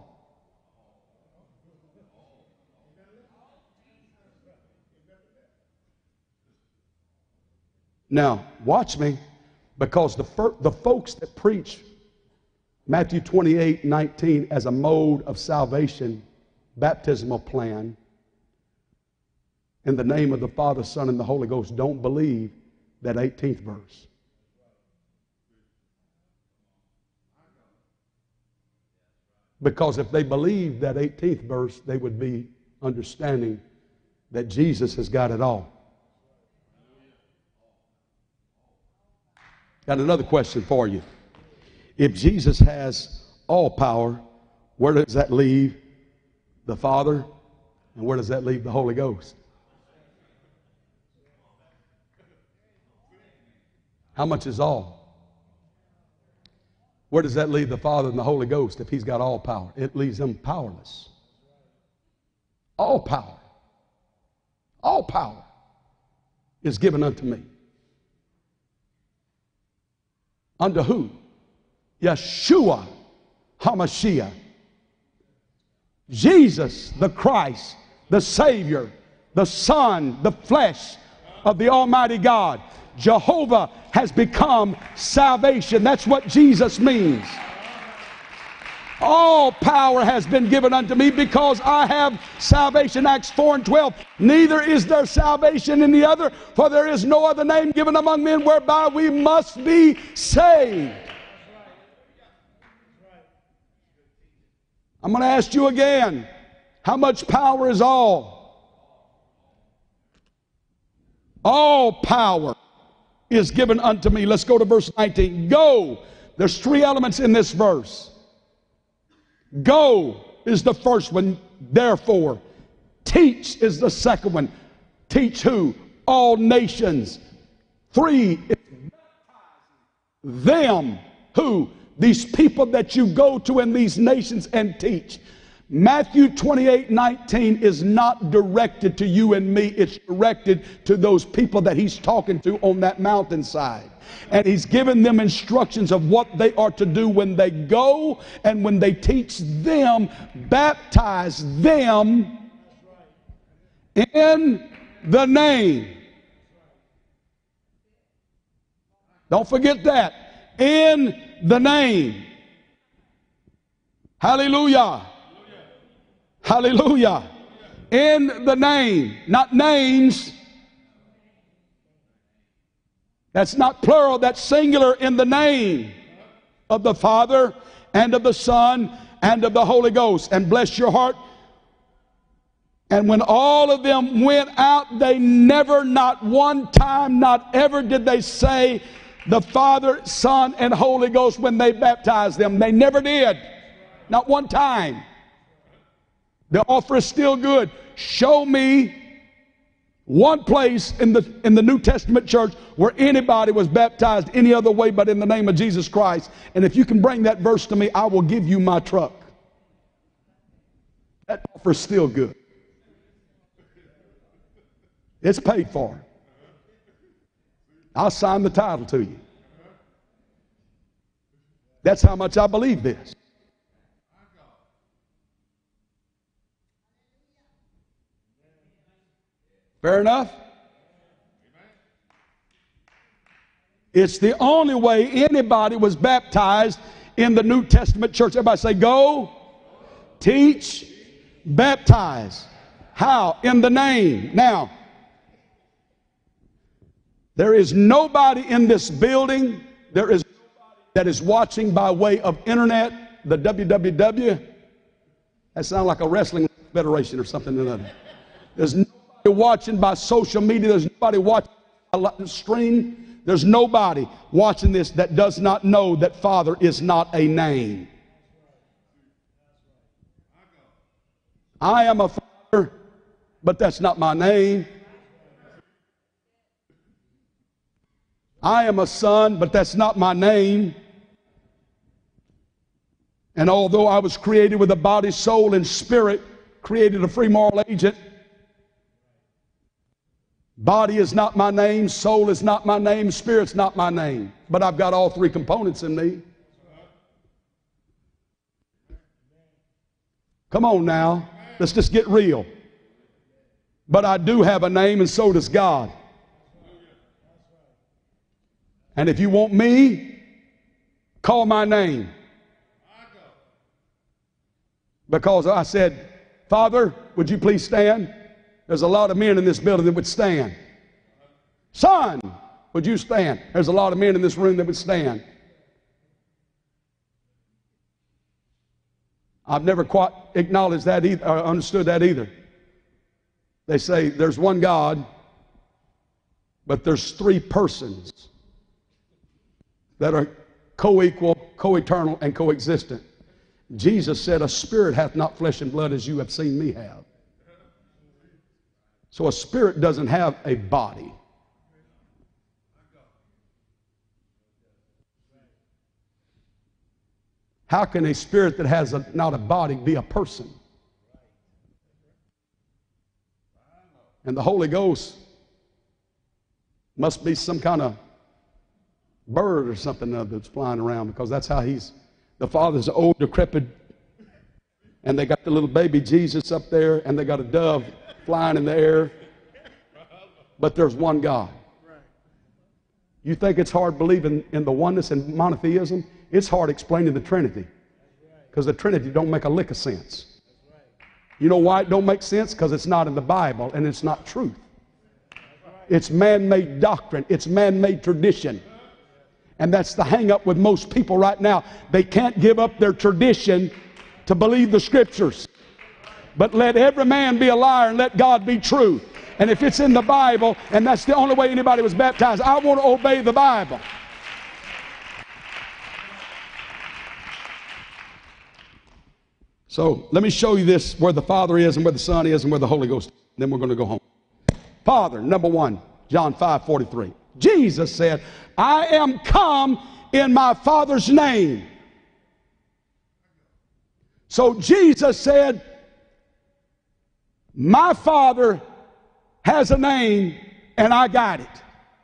Now, watch me, because the folks that preach Matthew 28:19 as a mode of salvation, baptismal plan, in the name of the Father, Son, and the Holy Ghost, don't believe that 18th verse. Because if they believed that 18th verse, they would be understanding that Jesus has got it all. Got another question for you. If Jesus has all power, where does that leave the Father? And where does that leave the Holy Ghost? How much is all? Where does that leave the Father and the Holy Ghost if he's got all power? It leaves them powerless. All power is given unto me. Unto who? Yeshua HaMashiach. Jesus the Christ, the Savior, the Son, the flesh of the Almighty God. Jehovah has become salvation. That's what Jesus means. All power has been given unto me because I have salvation. Acts 4:12. Neither is there salvation in the other, for there is no other name given among men whereby we must be saved. I'm going to ask you again, how much power is all? All power is given unto me. Let's go to verse 19. Go. There's three elements in this verse. Go is the first one. Therefore, teach is the second one. Teach who? All nations. 3 is them who? these people that you go to in these nations and teach. Matthew 28:19 is not directed to you and me. It's directed to those people that he's talking to on that mountainside. And he's given them instructions of what they are to do when they go and when they teach them, baptize them in the name. Don't forget that. In the name. Hallelujah. Hallelujah. In the name. Not names. That's not plural. That's singular. In the name of the Father and of the Son and of the Holy Ghost. And bless your heart. And when all of them went out, they never, not one time, not ever did they say the Father, Son, and Holy Ghost when they baptized them. They never did. Not one time. The offer is still good. Show me one place in the New Testament church where anybody was baptized any other way but in the name of Jesus Christ. And if you can bring that verse to me, I will give you my truck. That offer is still good. It's paid for. I'll sign the title to you. That's how much I believe this. Fair enough? It's the only way anybody was baptized in the New Testament church. Everybody say, go, teach, baptize. How? In the name. Now, there is nobody in this building, there is nobody that is watching by way of internet, the WWW. That sounds like a wrestling federation or something or another. There's nobody watching by social media. There's nobody watching by stream. There's nobody watching this that does not know that Father is not a name. I am a father, but that's not my name. I am a son, but that's not my name. And although I was created with a body, soul, and spirit, created a free moral agent, body is not my name, soul is not my name, spirit's not my name. But I've got all three components in me. Come on now, let's just get real. But I do have a name, and so does God. And if you want me, call my name. Because I said, Father, would you please stand? There's a lot of men in this building that would stand. Son, would you stand? There's a lot of men in this room that would stand. I've never quite acknowledged that either, or understood that either. They say there's one God, but there's three persons that are co-equal, co-eternal, and co-existent. Jesus said, a spirit hath not flesh and blood as you have seen me have. So a spirit doesn't have a body. How can a spirit that has not a body be a person? And the Holy Ghost must be some kind of bird or something that's flying around, because that's how the Father's old, decrepit, and they got the little baby Jesus up there, and they got a dove flying in the air. But there's one God. You think it's hard believing in the oneness and monotheism? It's hard explaining the Trinity, because the Trinity don't make a lick of sense. You know why it don't make sense? Because it's not in the Bible, and it's not truth. It's man-made doctrine. It's man-made tradition. And that's the hang-up with most people right now. They can't give up their tradition to believe the Scriptures. But let every man be a liar and let God be true. And if it's in the Bible, and that's the only way anybody was baptized, I want to obey the Bible. So let me show you this, where the Father is and where the Son is and where the Holy Ghost is. Then we're going to go home. Father, number one, John 5:43. Jesus said, I am come in my Father's name. So Jesus said, my Father has a name and I got it.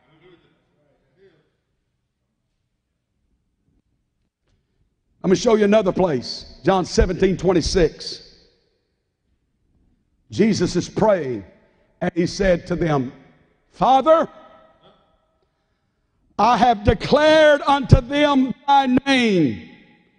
I'm going to show you another place. John 17:26. Jesus is praying and he said to them, Father, I have declared unto them thy name,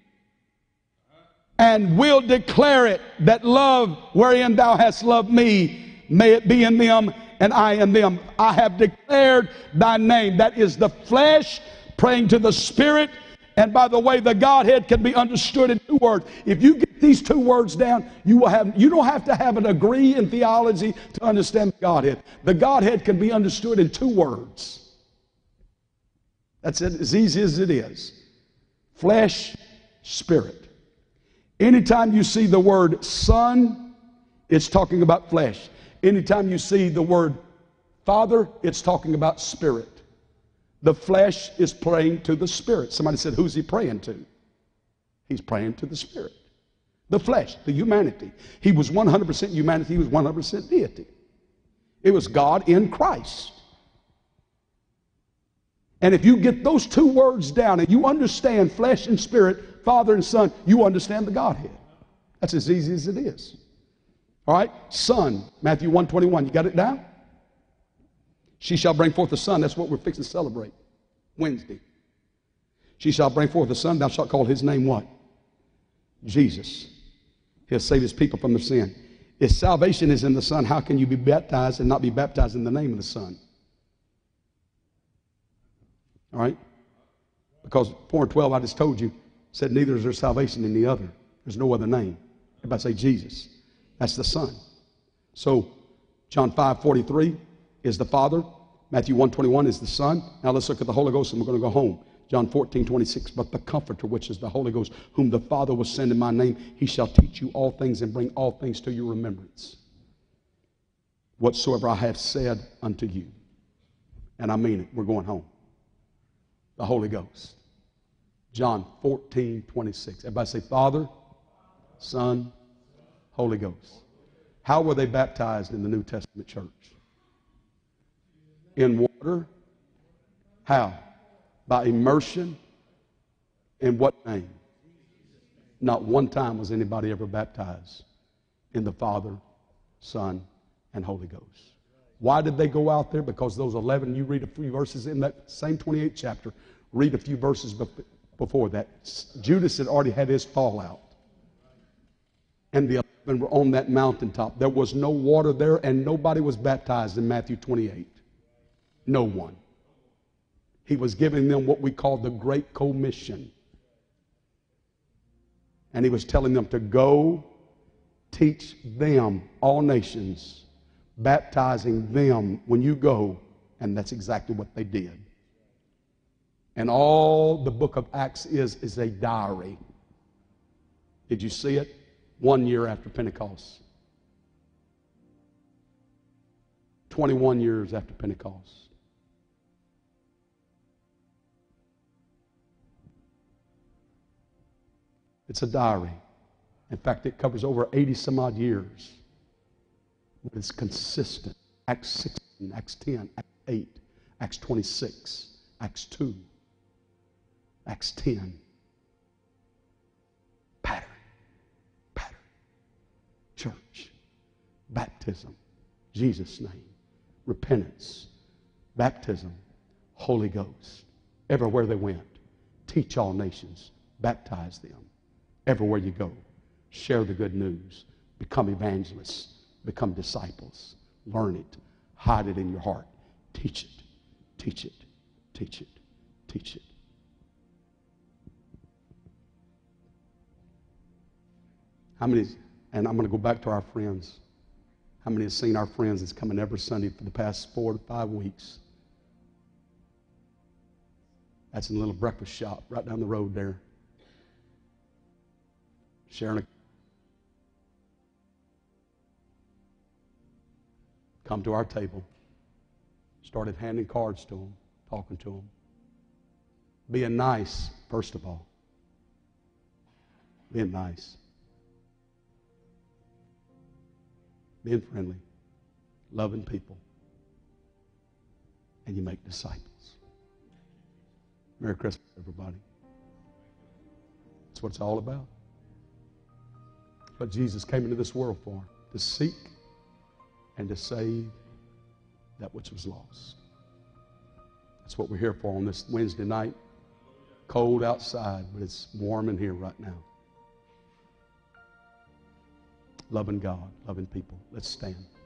and will declare it, that love wherein thou hast loved me, may it be in them and I in them. I have declared thy name. That is the flesh praying to the Spirit. And by the way, the Godhead can be understood in two words. If you get these two words down, you don't have to have a degree in theology to understand the Godhead. The Godhead can be understood in two words. That's it, as easy as it is. Flesh, spirit. Anytime you see the word son, it's talking about flesh. Anytime you see the word Father, it's talking about spirit. The flesh is praying to the Spirit. Somebody said, who's he praying to? He's praying to the Spirit. The flesh, the humanity. He was 100% humanity. He was 100% deity. It was God in Christ. And if you get those two words down and you understand flesh and spirit, Father and Son, you understand the Godhead. That's as easy as it is. All right? Son, Matthew 1:21. You got it down? She shall bring forth a son. That's what we're fixing to celebrate Wednesday. She shall bring forth a son. Thou shalt call his name what? Jesus. He'll save his people from their sin. If salvation is in the Son, how can you be baptized and not be baptized in the name of the Son? All right? Because 4:12, I just told you, said neither is there salvation in the other. There's no other name. Everybody say Jesus. That's the Son. So John 5:43 is the Father. Matthew 1:21 is the Son. Now let's look at the Holy Ghost and we're going to go home. John 14:26. But the Comforter, which is the Holy Ghost, whom the Father will send in my name, he shall teach you all things and bring all things to your remembrance, whatsoever I have said unto you. And I mean it. We're going home. The Holy Ghost. John 14:26. Everybody say Father, Son, Holy Ghost. How were they baptized in the New Testament church? In water. How? By immersion. In what name? Not one time was anybody ever baptized in the Father, Son, and Holy Ghost. Why did they go out there? Because those 11, you read a few verses in that same 28th chapter, read a few verses before that. Judas had already had his fallout. And the 11 were on that mountaintop. There was no water there, and nobody was baptized in Matthew 28. No one. He was giving them what we call the Great Commission. And he was telling them to go teach them, all nations, baptizing them when you go. And that's exactly what they did. And all the book of Acts is a diary. Did you see it? 1 year after Pentecost. 21 years after Pentecost. It's a diary. In fact, it covers over 80 some odd years. But it's consistent. Acts 16, Acts 10, Acts 8, Acts 26, Acts 2, Acts 10. Pattern. Church. Baptism. Jesus' name. Repentance. Baptism. Holy Ghost. Everywhere they went. Teach all nations. Baptize them. Everywhere you go, share the good news. Become evangelists. Become disciples. Learn it. Hide it in your heart. Teach it. Teach it. Teach it. Teach it. How many, and I'm going to go back to our friends. How many have seen our friends that's coming every Sunday for the past 4 to 5 weeks? That's in a little breakfast shop right down the road there. Sharing a come to our table, started handing cards to them, talking to them, being nice, first of all, being nice. being friendly, loving people, and you make disciples. Merry Christmas, everybody. That's what it's all about. But Jesus came into this world for, to seek and to save that which was lost. That's what we're here for on this Wednesday night. Cold outside, but it's warm in here right now. Loving God, loving people. Let's stand.